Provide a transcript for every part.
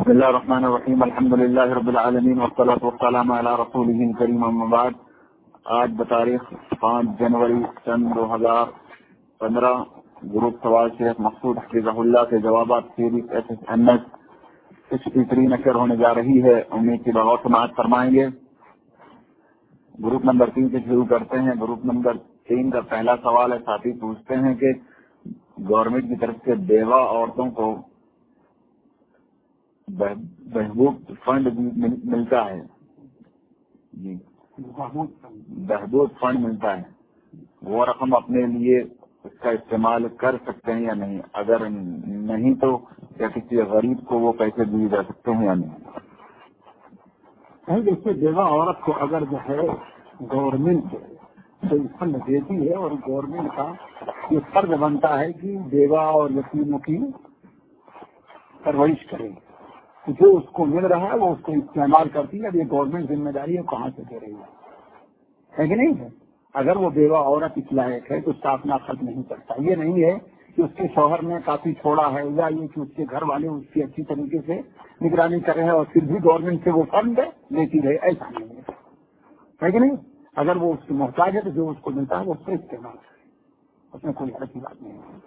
بسم اللہ الرحمن الرحیم الحمد للہ رب العالمین والصلاۃ والسلام علی رسولہ الکریم اما بعد۔ آج بتاریخ 5 جنوری سن 2015 گروپ سوال شیخ مقصود حفظہ اللہ کے جوابات سیریز SSNS 63 نشر ہونے جا رہی ہے۔ امید کی بغور سماعت فرمائیں گے۔ گروپ نمبر 3 سے شروع کرتے ہیں۔ گروپ نمبر 3 کا پہلا سوال ہے، ساتھی پوچھتے ہیں کہ گورنمنٹ کی طرف سے بیوہ عورتوں کو بہبود فنڈ ملتا ہے، جی بہبود فنڈ ملتا ہے، وہ رقم اپنے لیے اس کا استعمال کر سکتے ہیں یا نہیں؟ اگر نہیں تو کیا کسی غریب کو وہ پیسے دیے جا سکتے ہیں یا نہیں؟ دیکھیے، بیوہ عورت کو اگر جو ہے گورنمنٹ کوئی فنڈ دیتی ہے اور گورنمنٹ کا یہ فرض بنتا ہے کہ بیوہ اور یتیموں کی پرورش کرے، جو اس کو مل رہا ہے وہ اس کو استعمال کرتی ہے۔ اب یہ گورنمنٹ ذمہ داری ہے، کہاں سے دے رہی ہے کہ نہیں ہے؟ اگر وہ بیوہ عورت اس لائق ہے تو اس کا اپنا خرچ نہیں کرتا۔ یہ نہیں ہے کہ اس کے شوہر نے کافی چھوڑا ہے یا یہ کہ اس کے گھر والے اس کی اچھی طریقے سے نگرانی کر رہے ہیں اور پھر بھی گورنمنٹ سے وہ فنڈ لیتی رہے، ایسا نہیں ہے کہ نہیں؟ اگر وہ اس کی محتاج ہے تو جو اس کو ملتا ہے وہ اس کا استعمال ہے، اس میں کوئی ایسی بات نہیں ہے۔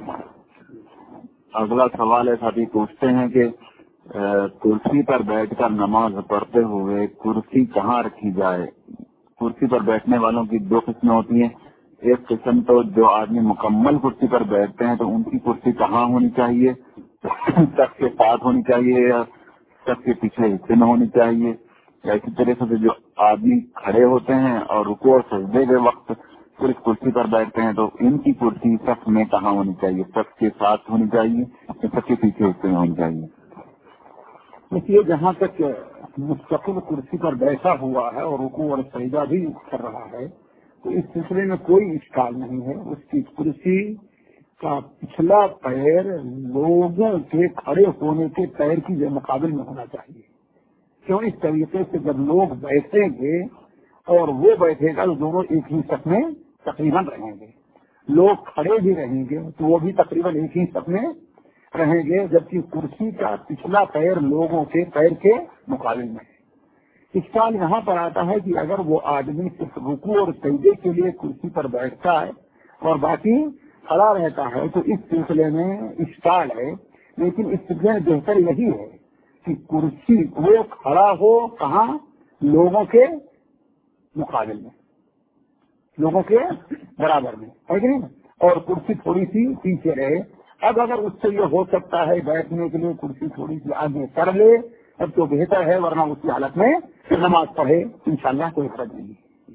اگلا سوال ہے، ساتھی پوچھتے ہیں کہ کرسی پر بیٹھ کر نماز پڑھتے ہوئے کرسی کہاں رکھی جائے؟ کرسی پر بیٹھنے والوں کی 2 قسمیں ہوتی ہیں۔ ایک قسم تو جو آدمی مکمل کرسی پر بیٹھتے ہیں تو ان کی کرسی کہاں ہونی چاہیے؟ سب کے ساتھ ہونی چاہیے یا سب کے پیچھے حصے میں ہونی چاہیے؟ یا اسی طریقے سے جو آدمی کھڑے ہوتے ہیں اور رکوع اور سجدے کے وقت پھر اس کرسی پر بیٹھتے ہیں تو ان کی کرسی صف میں کہاں ہونی چاہیے؟ سب کے ساتھ ہونی چاہیے یا سب کے پیچھے حصے میں ہونی چاہیے؟ دیکھیے، جہاں تک مستقل کرسی پر بیٹھا ہوا ہے اور رکوع اور سجدہ بھی کر رہا ہے تو اس سلسلے میں کوئی اشکال نہیں ہے۔ اس کی کرسی کا پچھلا پیر لوگوں کے کھڑے ہونے کے پیر کی مقابل میں ہونا چاہیے۔ کیوں؟ اس طریقے سے جب لوگ بیٹھیں گے اور وہ بیٹھے گا تو دونوں ایک ہی صف میں تقریباً رہیں گے، لوگ کھڑے بھی رہیں گے تو وہ بھی تقریباً ایک ہی صف میں رہیں گے، جبکہ کرسی کا پچھلا پیر لوگوں کے پیر کے مقابل میں ہے۔ اشکال یہاں پر آتا ہے کہ اگر وہ آدمی صرف رکوع اور سجدے کے لیے کرسی پر بیٹھتا ہے اور باقی کھڑا رہتا ہے تو اس سلسلے میں اشکال ہے، لیکن اس سلسلے میں بہتر یہی ہے کہ کرسی وہ کھڑا ہو کہاں؟ لوگوں کے مقابل میں، لوگوں کے برابر میں، ہے کہ نہیں؟ اور کرسی تھوڑی سی پیچھے رہے۔ اب اگر اس سے یہ ہو سکتا ہے بیٹھنے کے لیے کرسی تھوڑی سی آگے کر لے اب تو بہتر ہے، ورنہ اس کی حالت میں نماز پڑھے، انشاءاللہ کوئی حرج نہیں۔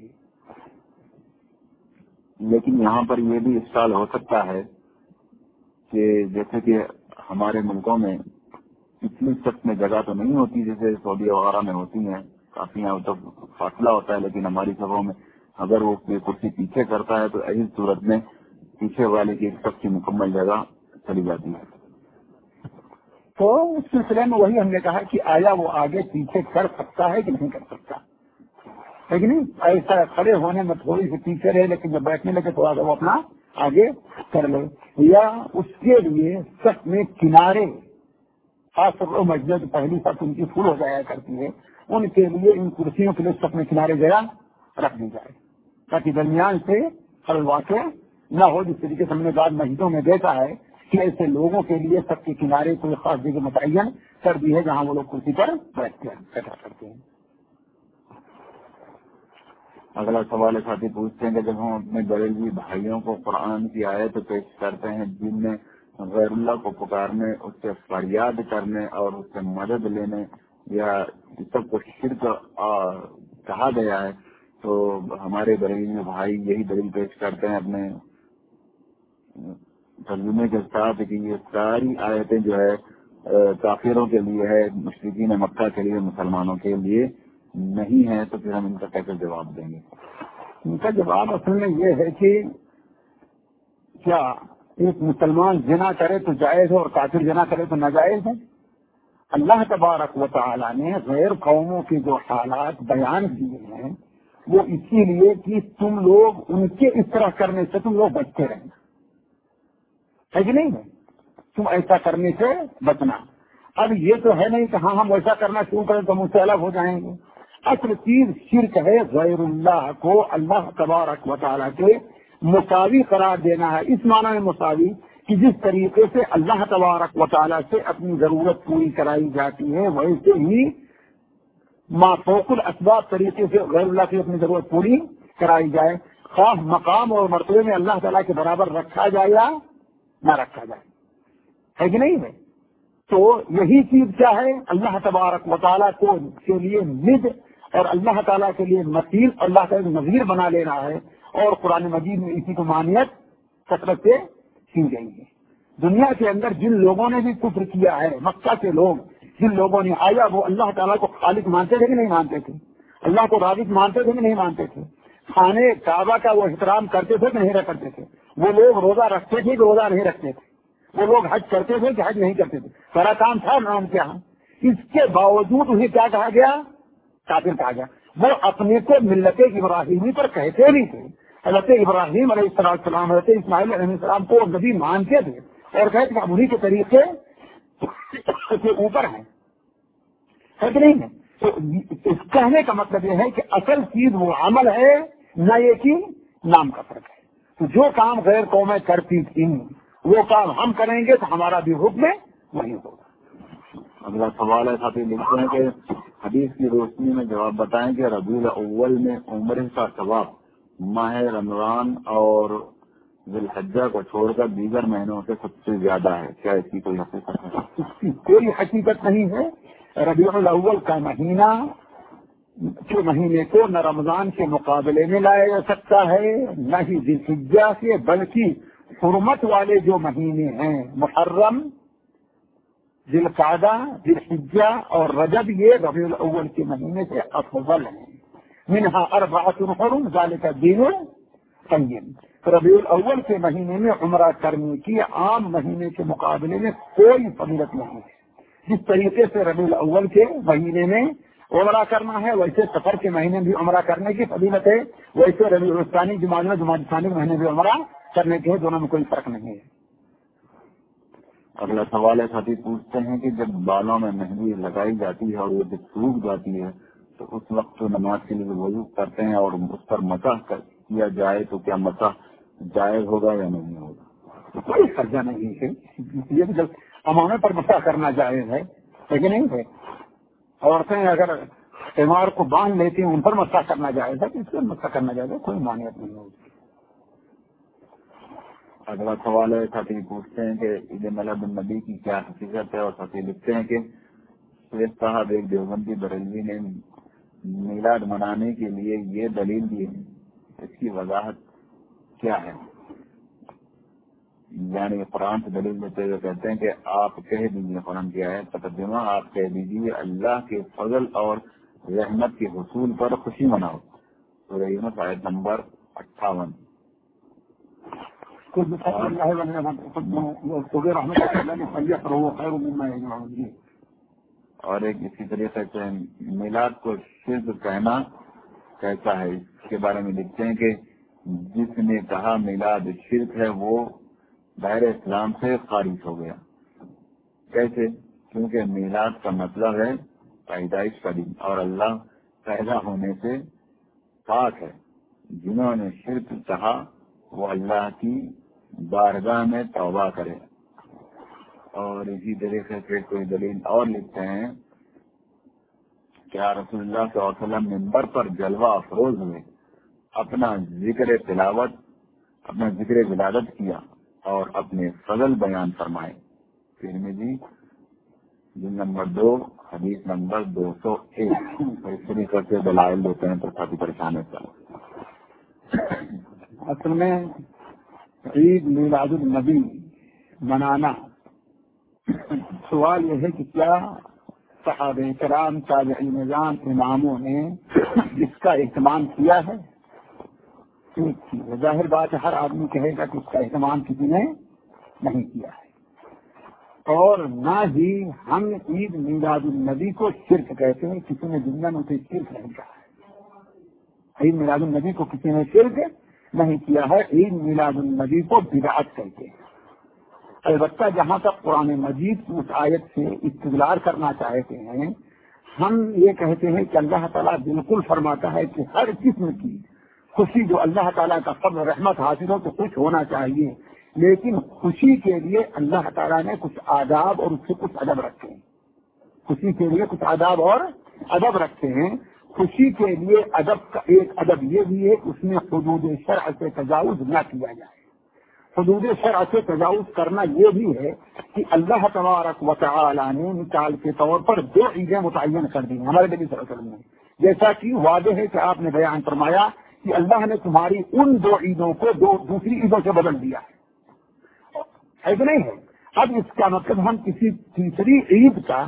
لیکن یہاں پر یہ بھی اشکال ہو سکتا ہے کہ جیسے کہ ہمارے ملکوں میں پچھلی صف میں جگہ تو نہیں ہوتی جیسے سعودی وغیرہ میں ہوتی ہیں، کافی یہاں تو فاصلہ ہوتا ہے، لیکن ہماری صفوں میں اگر وہ کرسی پیچھے کرتا ہے تو ایسی صورت میں پیچھے والے کی صف کی مکمل جگہ چلی جاتی ہے۔ تو اس سلسلے میں وہی ہم نے کہا کہ آیا وہ آگے پیچھے کر سکتا ہے کہ نہیں کر سکتا، ہے کہ نہیں؟ ایسا کھڑے ہونے میں تھوڑی سی پیچھے رہے لیکن جب بیٹھنے لگے تو وہ اپنا آگے کر لے، یا اس کے لیے صف میں کنارے، خاص طور پر مسجد پہلی صف ان کی فل ہو جایا کرتی ہے، ان کے لیے ان کرسیوں کے لیے صف میں کنارے جگہ رکھ دی جائے تاکہ درمیان سے خلل واقع نہ ہو۔ جس طریقے سے ہم نے بعض مسجدوں میں دیکھا ہے کہ ایسے لوگوں کے لیے سب کے کنارے کوئی خاص جگہ متعین کر دی ہے جہاں وہ لوگ کرسی پر بیٹھتے ہیں۔ اگلا سوال ساتھی پوچھتے ہیں کہ جب ہم اپنے بریلوی بھائیوں کو قرآن کی آیت پیش کرتے ہیں جن میں غیر اللہ کو پکارنے، اس سے فریاد کرنے اور اس سے مدد لینے یا سب کو شرک کہا گیا ہے، تو ہمارے بریلوی بھائی یہی دلیل پیش کرتے ہیں اپنے ترجمے کے ساتھ کہ یہ ساری آیتیں جو ہے کافروں کے لیے ہے، مشرکین مکہ کے لیے، مسلمانوں کے لیے نہیں ہے، تو پھر ہم ان کا کیسے جواب دیں گے؟ ان کا جواب اصل میں یہ ہے کہ کیا ایک مسلمان زنا کرے تو جائز ہے اور کافر زنا کرے تو ناجائز ہے؟ اللہ تبارک و تعالیٰ نے غیر قوموں کے جو حالات بیان کیے ہیں وہ اسی لیے کہ تم لوگ ان کے اس طرح کرنے سے تم لوگ بچتے رہنا، ہے کہ نہیں؟ تم ایسا کرنے سے بچنا۔ اب یہ تو ہے نہیں کہ ہاں ہم ویسا کرنا شروع کریں تو ہم اس سے الگ ہو جائیں گے. اصل چیز شرک ہے غیر اللہ کو اللہ تبارک و تعالیٰ کے مساوی قرار دینا ہے. اس معنی میں مساوی کہ جس طریقے سے اللہ تبارک و تعالیٰ سے اپنی ضرورت پوری کرائی جاتی ہے ویسے ہی مافوق الاسباب طریقے سے غیر اللہ کی اپنی ضرورت پوری کرائی جائے. خاص مقام اور مرتبے میں اللہ تعالیٰ کے برابر رکھا جائے یا نہ رکھا جائے, ہے کہ نہیں ہے؟ تو یہی چیز کیا ہے, اللہ تبارک و تعالیٰ کو کے لیے ند اور اللہ تعالیٰ کے لیے مثیل اللہ کا نظیر بنا لینا ہے. اور قرآن مجید میں اسی کو مانیت کثرت سے کی گئی ہے. دنیا کے اندر جن لوگوں نے بھی کفر کیا ہے, مکہ کے لوگ جن لوگوں نے آیا وہ اللہ تعالیٰ کو خالق مانتے تھے کہ نہیں مانتے تھے؟ اللہ کو رازق مانتے تھے کہ نہیں مانتے تھے؟ خانے کعبہ کا وہ احترام کرتے تھے کہ نہیں کرتے تھے؟ وہ لوگ روزہ رکھتے تھے کہ روزہ نہیں رکھتے تھے؟ وہ لوگ حج کرتے تھے کہ حج نہیں کرتے تھے؟ سارا کام تھا نام کیا. اس کے باوجود انہیں کیا کہا گیا؟ کافر کہا گیا. وہ اپنے کو ملت ابراہیمی پر کہتے بھی تھے. حضرت ابراہیم علیہ السلام حضرت اسماعیل علیہ السلام کو نبی مانتے تھے اور کہتے ہیں انہیں کے طریقے کے اوپر ہیں, ہے کہ نہیں ہے؟ تو اس کہنے کا مطلب یہ ہے کہ اصل چیز وہ عمل ہے نہ یہ کہ نام کا فرق ہے. تو جو کام غیر قومیں کرتی تھیں وہ کام ہم کریں گے تو ہمارا بھی حکم وہی ہوگا. اگلا سوال ہے ساتھی لکھتے ہیں کہ حدیث کی روشنی میں جواب بتائیں کہ ربیع الاول میں عمرے کا ثواب ماہ رمضان اور ذی الحجہ کو چھوڑ کر دیگر مہینوں سے سب سے زیادہ ہے, کیا اس کی کوئی حقیقت ہے؟ اس کی کوئی حقیقت نہیں ہے. ربیع الاول کا مہینہ کے مہینے کو نہ رمضان کے مقابلے میں لایا جا سکتا ہے نہ ہی ذی الحجہ سے, بلکہ حرمت والے جو مہینے ہیں محرم, ذی القعدہ, ذی الحجہ اور رجب, یہ ربیع الاول کے مہینے سے افضل ہیں. منہا اربعۃ حرم ذالک الدین القیم. ربیع الاول کے مہینے میں عمرہ کرنے کی عام مہینے کے مقابلے میں کوئی فضیلت نہیں ہے. جس طریقے سے ربیع الاول کے مہینے میں عمرہ کرنا ہے ویسے سفر کے مہینے بھی عمرہ کرنے کی فضیلت ہے, ویسے ربیع الثانی جمادی الثانی کے مہینے بھی عمرہ کرنے کے, دونوں میں کوئی فرق نہیں ہے. اگلا سوال ہے ساتھی پوچھتے ہیں کہ جب بالوں میں مہندی لگائی جاتی ہے اور وہ جب سوکھ جاتی ہے تو اس وقت تو نماز کے لیے وضو کرتے ہیں اور اس پر مسح کیا جائے تو کیا مسح جائز ہوگا یا نہیں ہوگا؟ کوئی خرچہ نہیں ہے. یہ جب امامے پر مسح کرنا جائز ہے لیکن نہیں ہے. عورتیں اگر تہوار کو باندھ لیتی ہیں ان پر مسح کرنا جائز ہے, اس پر مسح کرنا جائز ہے, کوئی مانیت نہیں ہوگی. اگلا سوال ہے ساتھی پوچھتے ہیں کہ عید میلاد النبی کی کیا حقیقت ہے, اور ساتھی لکھتے ہیں کہ سید صاحب ایک دیوبندی بریلوی نے میلاد منانے کے لیے یہ دلیل دی ہے, اس کی وضاحت کیا ہے؟ یعنی قرآن سے دلیل دیتے ہوئے کہتے ہیں کہ آپ کہہ دیجیے, قرآن کیا ہے تقدمہ, آپ کہہ دیجیے اللہ کے فضل اور رحمت کے حصول پر خوشی مناؤ. سورہ یونس آیت نمبر 58. اور ایک اسی طریقے سے میلاد کو شرک کہنا کیسا ہے, اس کے بارے میں لکھتے ہیں کہ جس نے کہا میلاد شرک ہے وہ دائرہ اسلام سے خارج ہو گیا. کیسے؟ کیونکہ میلاد کا مطلب ہے پیدائش کا دن اور اللہ پیدا ہونے سے پاک ہے. جنہوں نے شرک کہا وہ اللہ کی بارگاہ میں توبہ کرے. اور اسی طریقے سے کوئی دلیل اور لکھتے ہیں کیا رسول اللہ صلی اللہ علیہ وسلم منبر پر جلوہ افروز ہوئے, اپنا ذکر تلاوت, اپنا ذکر ولادت کیا اور اپنے فضل بیان فرمائے. ترمذی جلد نمبر 2 حدیث نمبر 201. اس طریقے سے دلائل دیتے ہیں تو کافی پریشان ہوتا ہے. اصل میں عید میلاد النبی منانا, سوال یہ ہے کہ کیا صحابہ کرام تابعین نظام اماموں نے اس کا اہتمام کیا ہے؟ ظاہر بات ہے ہر آدمی کہے گا کہ اس کا اہتمام کسی نے نہیں کیا ہے. اور نہ ہی ہم عید میلاد النبی کو شرک کہتے ہیں, کسی نے دنیا میں اسے شرک نہیں کہا ہے. عید میلاد النبی کو کسی نے شرک نہیں کیا ہے, عید میلاد النبی کو بدعت کہتے ہیں. البتہ جہاں تک قرآن مجید کی اس آیت سے استدلال کرنا چاہتے ہیں، ہم یہ کہتے ہیں کہ اللہ تعالیٰ بالکل فرماتا ہے کہ ہر قسم کی خوشی جو اللہ تعالیٰ کا فضل رحمت حاصل ہو تو خوش ہونا چاہیے، لیکن خوشی کے لیے اللہ تعالیٰ نے کچھ آداب اور اس سے کچھ ادب رکھے ہیں۔ خوشی کے لیے کچھ آداب اور ادب رکھتے ہیں۔ خوشی کے لیے ادب کا ایک ادب یہ بھی ہے کہ اس میں حدود شرع سے تجاوز نہ کیا جائے۔ حدود شرع سے تجاوز کرنا یہ بھی ہے کہ اللہ تبارک و تعالی نے مثال کے طور پر 2 عیدیں متعین کر دی ہیں ہمارے نبی صلی اللہ علیہ وسلم نے، جیسا کہ واضح ہے کہ آپ نے بیان فرمایا کہ اللہ نے تمہاری ان 2 عیدوں کو دوسری عیدوں سے بدل دیا ہے کہ نہیں ہے؟ اب اس کا مطلب ہم کسی تیسری عید کا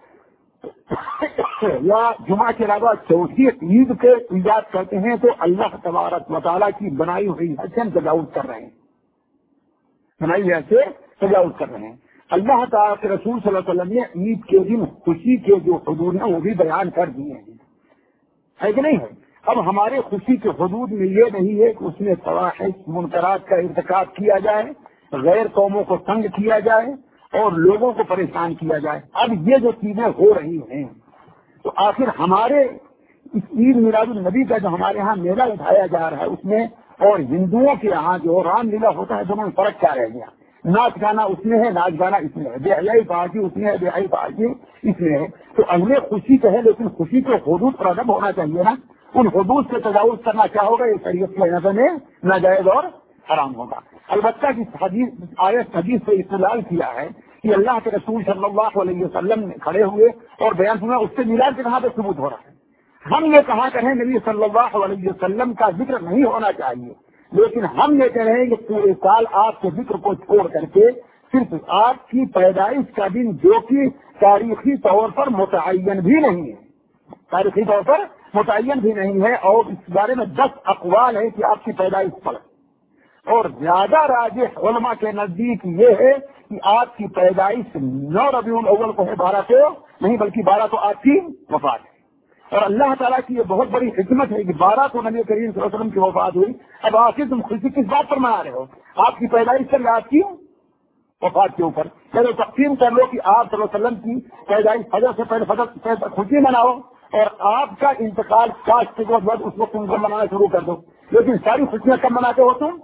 یا جمعہ کے علاوہ چوتھی عید کے ایجاد کرتے ہیں تو اللہ تبارک و تعالیٰ کی بنائی ہوئی حد سے ہم تجاوز کر رہے ہیں، بنائی ہوئی حد سے تجاوز کر رہے ہیں۔ اللہ تعالیٰ کے رسول صلی اللہ علیہ وسلم نے عید کے دن خوشی کے جو حدود ہیں وہ بھی بیان کر دیے ہیں، ہے کہ نہیں ہے؟ اب ہمارے خوشی کے حدود میں یہ نہیں ہے کہ اس میں فواحش منکرات کا ارتکاب کیا جائے، غیر قوموں کو تنگ کیا جائے اور لوگوں کو پریشان کیا جائے۔ اب یہ جو چیزیں ہو رہی ہیں تو آخر ہمارے اس عید میلاد النبی کا جو ہمارے ہاں میلہ اٹھایا جا رہا ہے اس میں اور ہندوؤں کے یہاں جو رام لیلا ہوتا ہے دونوں میں فرق کیا رہ گیا؟ ناچ گانا اس میں ہے، ناچ گانا اس میں ہے، بے حیائی پارٹی اس میں ہے، بے حیائی پارٹی اس میں ہے۔ تو اگلے خوشی کا ہے لیکن خوشی کے حدود پر ادب ہونا چاہیے نا، ان حدود سے تجاوز کرنا کیا ہوگا؟ یہ شریعت کی نظر میں ناجائز اور حرام ہوگا۔ البتہ آیت حدیث سے استدلال کیا ہے کہ اللہ کے رسول صلی اللہ علیہ وسلم کھڑے ہوئے اور بیان سنا، اس سے میلاد کے کہاں پہ ثبوت ہو رہا ہے؟ ہم یہ کہا کریں نبی صلی اللہ علیہ وسلم کا ذکر نہیں ہونا چاہیے، لیکن ہم یہ کہہ رہے ہیں کہ پورے سال آپ کے ذکر کو چھوڑ کر کے صرف آپ کی پیدائش کا دن جو کہ تاریخی طور پر متعین بھی نہیں ہے، تاریخی طور پر متعین بھی نہیں ہے اور اس بارے میں 10 اقوال ہے کہ آپ کی پیدائش پر، اور زیادہ راجح علماء کے نزدیک یہ ہے کہ آپ کی پیدائش 9 ربیع الاول کو ہے، 12 کو نہیں بلکہ 12 کو آپ کی وفات ہے۔ اور اللہ تعالیٰ کی یہ بہت بڑی حکمت ہے کہ 12 کو نبی کریم صلی اللہ علیہ وسلم کی وفات ہوئی۔ اب آخر تم خوشی کس بات پر منا رہے ہو؟ آپ کی پیدائش سے آپ کی وفات کے اوپر چلو تقسیم کر لو کہ آپ صلی اللہ علیہ وسلم کی پیدائش فجر سے پہلے فجر خوشی مناؤ اور آپ کا انتقال کاشت کے بعد اس وقت تم کو منانا شروع کر دو، لیکن ساری خوشیاں کب مناتے ہو؟ تم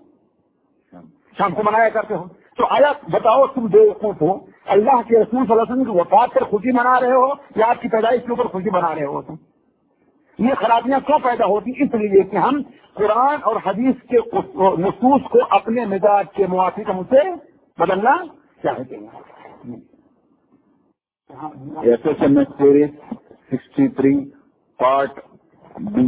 شام کو منایا کرتے ہو۔ تو آیا بتاؤ تم بیوقوف ہو، اللہ کے رسول صلی اللہ علیہ وسلم کی وفات پر خوشی منا رہے ہو یا آپ کی پیدائش کے اوپر خوشی منا رہے ہو؟ تم یہ خرابیاں کیوں پیدا ہوتی؟ اس لیے کہ ہم قرآن اور حدیث کے نصوص کو اپنے مزاج کے موافق ہم اسے بدلنا چاہتے ہیں۔ SMS series 63 part B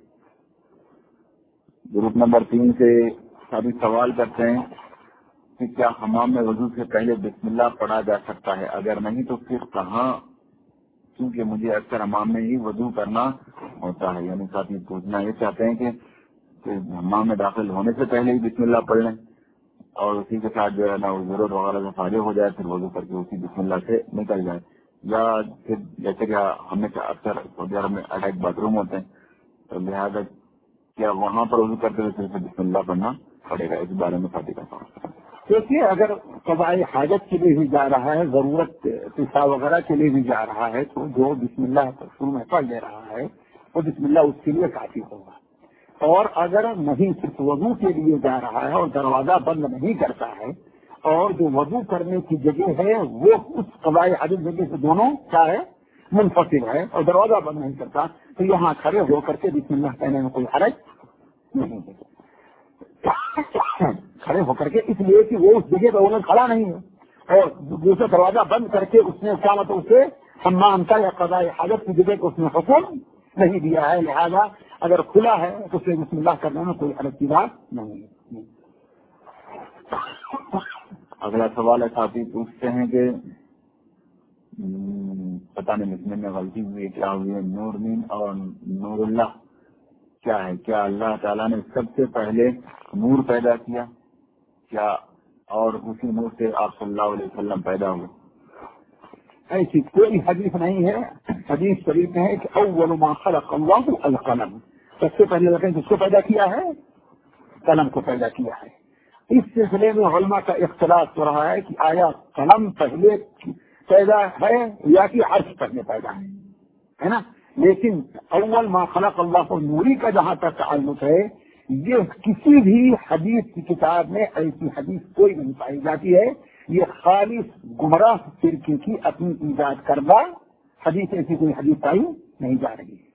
group number 3 سے سبھی سوال کرتے ہیں کہ کیا حمام میں وضو سے پہلے بسم اللہ پڑھا جا سکتا ہے؟ اگر نہیں تو پھر کہاں؟ کیونکہ مجھے اکثر حمام میں ہی وضو کرنا ہوتا ہے۔ یعنی ساتھی پوچھنا یہ چاہتے ہیں کہ حمام میں داخل ہونے سے پہلے ہی بسم اللہ پڑھ لیں اور اسی کے ساتھ جو ہے نا ضرورت وغیرہ سے فارغ ہو جائے، پھر وضو کر کے اسی بسم اللہ سے نکل جائے، یا پھر جیسے کہ ہمیں اکثر سعودی عرب میں اٹیچ باتھ روم ہوتے ہیں تو لہٰذا کیا وہاں پر وضو کرتے ہوئے صرف بسم اللہ پڑھنا پڑے گا؟ اس بارے میں ساتھی کا سوال۔ دیکھیے اگر قضاء حاجت کے لیے بھی جا رہا ہے، ضرورت پیشاب وغیرہ کے لیے بھی جا رہا ہے تو جو بسم اللہ شروع میں پڑھ لے رہا ہے وہ بسم اللہ اس کے لیے کافی ہوگا۔ اور اگر نہیں صرف وضو کے لیے جا رہا ہے اور دروازہ بند نہیں کرتا ہے اور جو وضو کرنے کی جگہ ہے وہ اس قضاء حاجت جگہ سے دونوں کیا ہے منفصل ہے اور دروازہ بند نہیں کرتا تو یہاں کھڑے ہو کر کے بسم اللہ کہنے میں کوئی حرج نہیں ہے۔ کھڑے ہو کر کے اس لیے کہ وہ اس جگہ پہ انہیں کھڑا نہیں ہے اور دوسرا دروازہ بند کر کے اس نے کیا مطلب اسے حمام کا یا قضاء حاجت کی جگہ کو اس نے حکم نہیں دیا ہے، لہذا اگر کھلا ہے تو اسے بسم اللہ کرنے میں کوئی حرج کی بات نہیں ہے۔ اگلا سوال ہے، ساتھی پوچھتے ہیں کہ پتہ نہیں لکھنے میں غلطی ہوئی کیا ہوئی ہے، نور مین اور نور اللہ کیا ہے؟ کیا اللہ تعالیٰ نے سب سے پہلے نور پیدا کیا کیا اور اسی نور سے آپ صلی اللہ علیہ وسلم پیدا ہوئے؟ ایسی کوئی حدیث نہیں ہے۔ حدیث شریف میں ہے کہ اول ما خلق اللہ القلم، سب سے پہلے اللہ نے جس کو پیدا کیا ہے قلم کو پیدا کیا ہے۔ اس سلسلے میں علماء کا اختلاف ہو رہا ہے کہ آیا قلم پہلے پیدا ہے یا کہ عرش پہلے پیدا ہے نا. لیکن اول ما خلق اللہ نوری کا جہاں تک تعلق ہے، یہ کسی بھی حدیث کی کتاب میں ایسی حدیث کوئی نہیں پائی جاتی ہے. یہ خالص گمراہ فرقے کی اپنی ایجاد کردہ حدیث، ایسی کوئی حدیث پائی نہیں جا رہی ہے.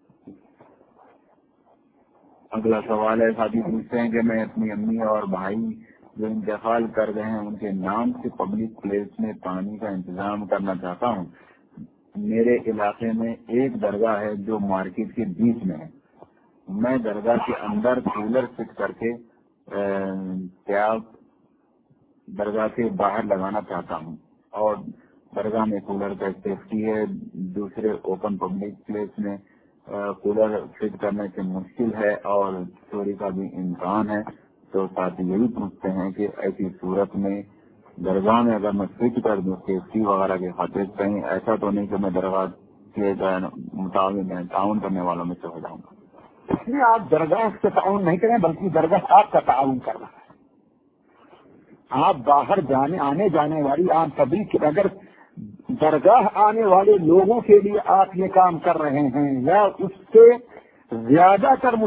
اگلا سوال ہے، ساتھی پوچھتے ہیں کہ میں اپنی امی اور بھائی جو انتقال کر گئے ہیں ان کے نام سے پبلک پلیس میں پانی کا انتظام کرنا چاہتا ہوں. میرے علاقے میں ایک درگاہ ہے جو مارکیٹ کے بیچ میں ہے. میں درگاہ کے اندر کولر فٹ کر کے پیاپ درگاہ کے باہر لگانا چاہتا ہوں، اور درگاہ میں کولر کا سیفٹی ہے. دوسرے اوپن پبلک پلیس میں کولر فٹ کرنے سے مشکل ہے اور چوری کا بھی امکان ہے. تو ساتھ یہی پوچھتے ہیں کہ ایسی صورت میں درگاہ میں اگر میں فٹ کر دوں سیفٹی وغیرہ کے خاطر، کہیں ایسا تو نہیں کہ میں درگاہ کے تعاون کرنے والوں میں سے ہو جاؤں گا؟ اس میں آپ درگاہ سے تعاون نہیں کریں بلکہ درگاہ آپ کا تعاون کرنا ہے. آپ باہر آنے جانے والی عام پبلک، اگر درگاہ آنے والے لوگوں کے لیے آپ یہ کام کر رہے ہیں یا اس سے زیادہ تر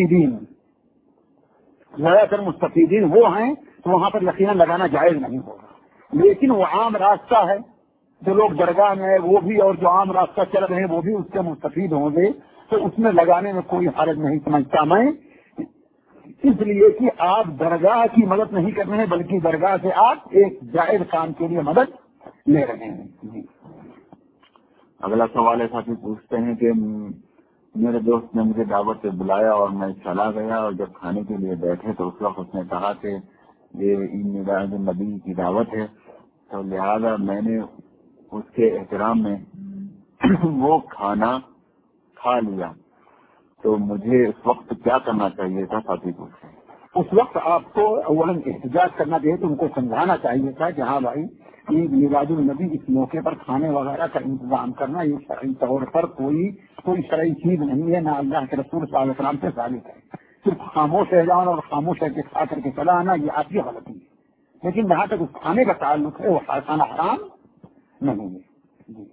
مستفیدین وہ ہیں تو وہاں پر یقیناً لگانا جائز نہیں ہوگا. لیکن وہ عام راستہ ہے، جو لوگ درگاہ میں ہیں وہ بھی اور جو عام راستہ چل رہے ہیں وہ بھی اس سے مستفید ہوں گے، تو اس میں لگانے میں کوئی حرج نہیں سمجھتا میں. اس لیے کہ آپ درگاہ کی مدد نہیں کر رہے ہیں بلکہ درگاہ سے آپ ایک جائز کام کے لیے مدد لے رہے ہیں. جی. اگلا سوال ہے، ساتھی پوچھتے ہیں کہ میرے دوست نے مجھے دعوت سے بلایا اور میں چلا گیا، اور جب کھانے کے لیے بیٹھے تو اس وقت اس نے کہا کہ یہ عید میلاد النبی کی دعوت ہے، تو لہذا میں نے اس کے احترام میں وہ کھانا کھا لیا. تو مجھے اس وقت کیا کرنا چاہیے تھا؟ ساتھی پوچھتے ہیں. اس وقت آپ کو اولاً احتجاج کرنا چاہیے، تو ان کو سمجھانا چاہیے تھا کہ ہاں بھائی، عید میلاد النبی اس موقع پر کھانے وغیرہ کا انتظام کرنا یہ شرعی طور پر کوئی شرعی چیز نہیں ہے، نہ اللہ کے رسول صلی اللہ علیہ وسلم سے ثابت ہے. صرف خاموش رہ جانا اور خاموش رہ کے کھا کر کے چلا آنا یہ آپ کی غلطی ہے. لیکن جہاں تک اس کھانے کا تعلق ہے وہ کھانا حرام نہیں ہے. جی.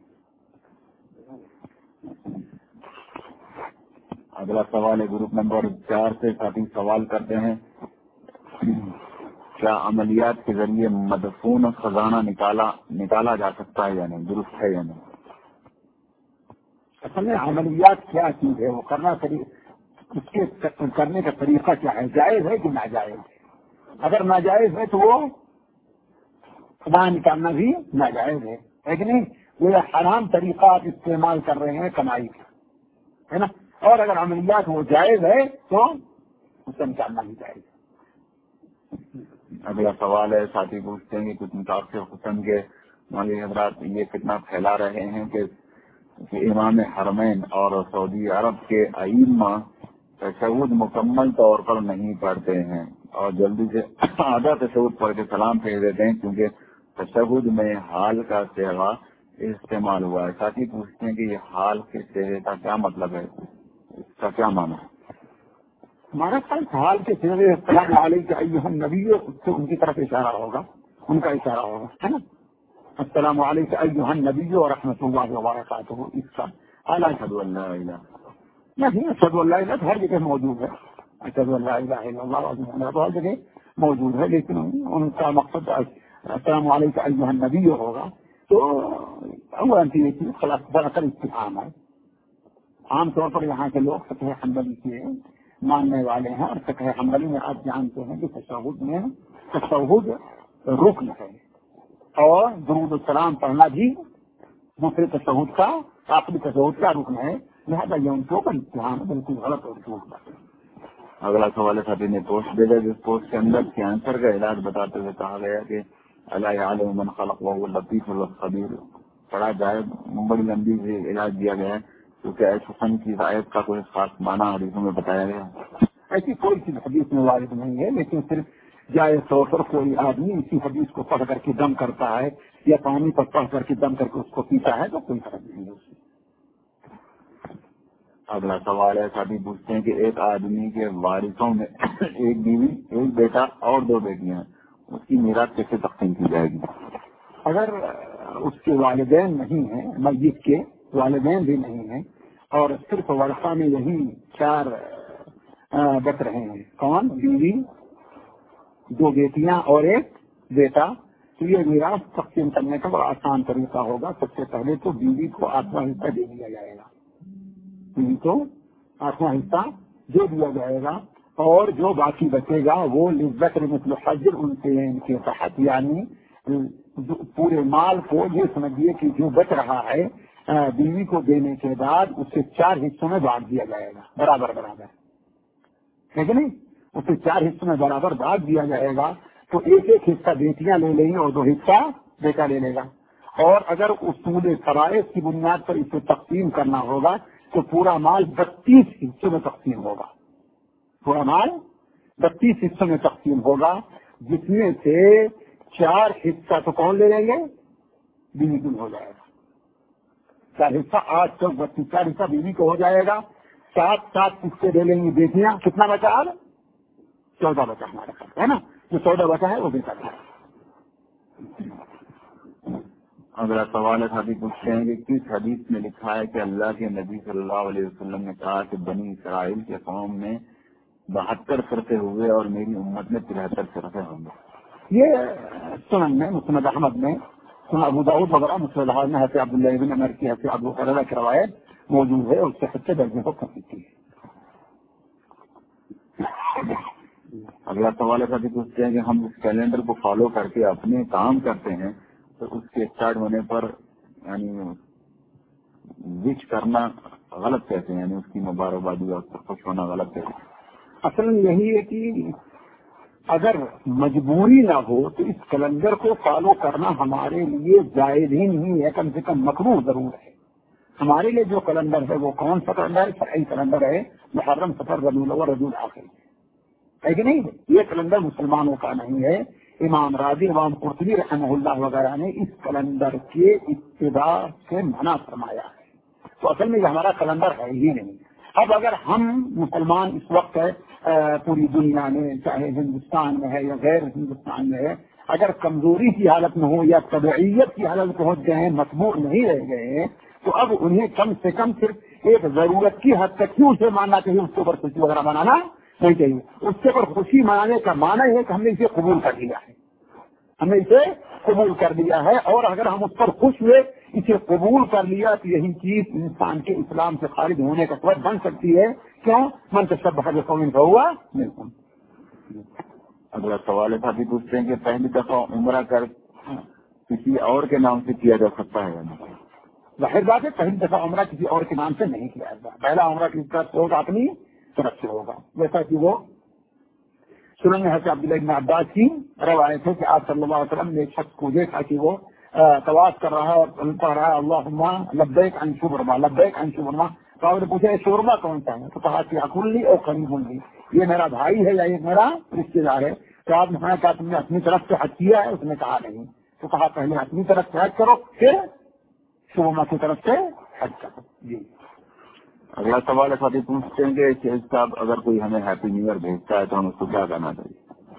اگلا سوال ہے گروپ نمبر 4 سے. ساتھی سوال کرتے ہیں، کیا عملیات کے ذریعے مدفون خزانہ نکالا جا سکتا ہے یا نہیں، درست ہے یا نہیں؟ اصل میں عملیات کیا چیز ہے، وہ اس کے کرنے کا طریقہ کیا ہے، جائز ہے کہ ناجائز ہے؟ اگر ناجائز ہے تو وہ خزانہ نکالنا بھی ناجائز ہے کہ نہیں؟ وہ حرام طریقہ آپ استعمال کر رہے ہیں کمائی کا، ہے نا. اور اگر عملیات وہ جائز ہے تو اسے نکالنا بھی جائز ہے. اگلا سوال ہے، ساتھی پوچھتے ہیں کہ کچھ متاثر قسم کے مولوی حضرات یہ فتنہ پھیلا رہے ہیں کہ امام حرمین اور سعودی عرب کے ائمہ تشہد مکمل طور پر نہیں پڑھتے ہیں اور جلدی سے آدھا تشہد پڑھ کے سلام بھیج دیتے ہیں، کیونکہ تشہد میں حال کا صیغہ استعمال ہوا ہے. ساتھی پوچھتے ہیں کہ یہ حال کے صیغے کا کیا مطلب ہے، اس کا کیا معنی ہے؟ ہمارا خیال حال کے صیغے السلام علیکم ایھا النبی سے ان کی طرف اشارہ ہوگا، ان کا اشارہ ہوگا، ہے نا. السلام علیکم ایھا النبی ورحمۃ اللہ وبرکاتہ. اس کا اشہد ان لا الہ نہیں، اشہد ان لا الہ ہر جگہ موجود ہے، اشہد ان لا الہ الا اللہ ہر جگہ موجود ہے، لیکن ان کا مقصد السلام علیکم ایھا النبی ہوگا. تو اولا یہ چیز خلاص دراصل استفہام ہے. عام طور پر یہاں کے لوگ فقہ حنبلی کے ماننے والے ہیں، اور فقہ حنبلی میں آپ جانتے ہیں کہ تشہد رکن ہے اور درود السلام پڑھنا بھی دوسرے تشہد کا، آخری تشہد کا رکن ہے. لہٰذا یہ ان کے اوپر امتحان بالکل غلط اور جھوٹ بات ہے. اگلا سوال ہے، ساتھی نے پوسٹ بھیجا، جس پوسٹ کے اندر کینسر کا علاج بتاتے ہوئے کہا گیا کہ الا یعلم من خلق وهو اللطیف الخبیر پڑھا جائے. بڑی لمبی سے علاج دیا گیا ہے، کیونکہ ایسے فن کی آیت کا کوئی خاص معنی حدیثوں میں بتایا گیا. ایسی کوئی چیز حدیث میں وارد نہیں ہے، لیکن صرف جائز طور پر کوئی آدمی اسی حدیث کو پڑھ کر کے دم کرتا ہے یا پانی پر پڑھ کر کے دم کر کے اس کو پیتا ہے تو کوئی فرق نہیں ہے اس میں. اگلا سوال ہے، ساتھی پوچھتے ہیں کہ ایک آدمی کے وارثوں میں ایک بیوی، ایک بیٹا اور 2 بیٹیاں ہیں، اس کی میراث کیسے تقسیم کی جائے گی؟ اگر اس کے والدین نہیں ہیں، میت کے والدین بھی نہیں ہیں، اور صرف ورثہ میں یہی 4 بچ رہے ہیں، کون؟ بیوی، 2 بیٹیاں اور 1 بیٹا، تو یہ میراث تقسیم کرنے کا بڑا آسان طریقہ ہوگا۔ سب سے پہلے تو بیوی کو 8واں حصہ دے دیا جائے گا، بیوی کو 8واں حصہ دے دیا جائے گا، اور جو باقی بچے گا وہ للذکر مثل حظ الانثیین کے تحت، یعنی پورے مال کو یہ سمجھیے کہ جو بچ رہا ہے بیوی کو دینے کے بعد اسے 4 حصوں میں بانٹ دیا جائے گا، برابر برابر، ہے کہ نہیں؟ اسے 4 حصوں میں برابر بانٹ دیا جائے گا، تو 1 حصہ بیٹیاں لے لیں گی اور 2 حصہ بیٹا لے لے گا۔ اور اگر اصول فرائض کی بنیاد پر اسے تقسیم کرنا ہوگا تو پورا مال 32 حصوں میں تقسیم ہوگا، پورا مال 32 حصوں میں تقسیم ہوگا، جس میں سے 4 حصہ تو کون لے لیں گے؟ بیوی کو ہو جائے گا، 4 حصہ 8 چوک 32، 4 حصہ بیوی کو ہو جائے گا، 7 حصے لے لیں گی بیٹیاں۔ کتنا بچا؟ 14 بچا ہمارے پاس، ہے نا؟ جو 14 بچا ہے وہ بیٹا ہے۔ اگلا سوال ہے، ساتھی پوچھتے ہیں کہ کس حدیث میں لکھا ہے کہ اللہ کے نبی صلی اللہ علیہ وسلم نے کہا کہ بنی اسرائیل کے قوم میں 72 فرقے ہوئے اور میری امت میں 73 فرقے ہوں گے؟ یہ سنن میں، مسند احمد میں، سنن ابو داؤد وغیرہ مسند احمد میں حضرت عبداللہ بن عمر کی، حضرت ابو ہریرہ کی روایت موجود ہے، اور اس سے سچے درجے کو کہتی ہے۔ اگلا سوال ہے، ساتھی پوچھتے ہیں کہ ہم اس کیلنڈر کو فالو کر کے اپنے کام کرتے ہیں تو اس کے اسٹارٹ ہونے پر یعنی وش کرنا غلط کہتے ہیں، یعنی اس کی مبارکبادی اور خوش ہونا غلط کہتے ہیں؟ اصل یہی ہے کہ اگر مجبوری نہ ہو تو اس کیلنڈر کو فالو کرنا ہمارے لیے جائز ہی نہیں ہے، کم سے کم مکروہ ضرور ہے۔ ہمارے لیے جو کیلنڈر ہے وہ کون سا کیلنڈر ہے؟ شرعی کیلنڈر ہے، محرم، صفر، ربیع الاول، ربیع الآخر، ہے کہ نہیں؟ یہ کیلنڈر مسلمانوں کا نہیں ہے۔ امام راضی، امام قرطبی رحمہ اللہ وغیرہ نے اس کیلنڈر کے اتباع سے منع فرمایا ہے، تو اصل میں یہ ہمارا کیلنڈر ہے ہی نہیں۔ اب اگر ہم مسلمان اس وقت پوری دنیا میں، چاہے ہندوستان میں ہے یا غیر ہندوستان میں ہے، اگر کمزوری کی حالت میں ہو یا تبعیت کی حالت پہنچ گئے ہیں، مجبور نہیں رہ گئے ہیں، تو اب انہیں کم سے کم صرف ایک ضرورت کی حد تک کیوں اسے ماننا چاہیے، اس کے اوپر خوشی وغیرہ منانا نہیں چاہیے۔ اس کے اوپر خوشی منانے کا معنی ہے کہ ہم نے اسے قبول کر لیا ہے، ہم نے اسے قبول کر لیا ہے، اور اگر ہم اس پر خوش ہوئے، اسے قبول کر لیا، تو یہی چیز انسان کے اسلام سے خارج ہونے کا سبب بن سکتی ہے۔ کیوں؟ من تشبہ بقوم فہو منہم۔ اگلا سوال ہے، ساتھی پوچھتے ہیں کہ پہلی دفعہ عمرہ کر کسی اور کے نام سے کیا جا سکتا ہے یا نہیں؟ ظاہر بات ہے پہلی دفعہ عمرہ کسی اور کے نام سے نہیں کیا جاتا، پہلا عمرہ کسی طرف سے ہوگا، اپنی طرف سے ہوگا، جیسا کہ وہ سنن حضرت عبداللہ بن عباس کی روایت ہے کہ آپ صلی اللہ علیہ وسلم نے ایک شخص کو دیکھا کہ وہ طواف کر رہا ہے اور پڑھ رہا ہے اللہم لبیک عن شبرما، لبیک عن شبرما، تو آپ نے پوچھا شورما کون سا ہے؟ تو کہا کہ اخن لی اور قریب لی، یہ میرا بھائی ہے یا یہ میرا رشتے دار ہے۔ تو آپ نے کہا تم نے اپنی طرف سے حج کیا ہے؟ اس نے کہا نہیں۔ تو کہا پہلے اپنی طرف سے حج کرو، پھر شورما کی طرف سے حج کرو۔ جی اگلا سوال ہے، ساتھی پوچھتے ہیں کہ شیخ صاحب اگر کوئی ہمیں ہیپی نیو ایئر بھیجتا ہے تو ہم اس کو کیا کرنا چاہیے؟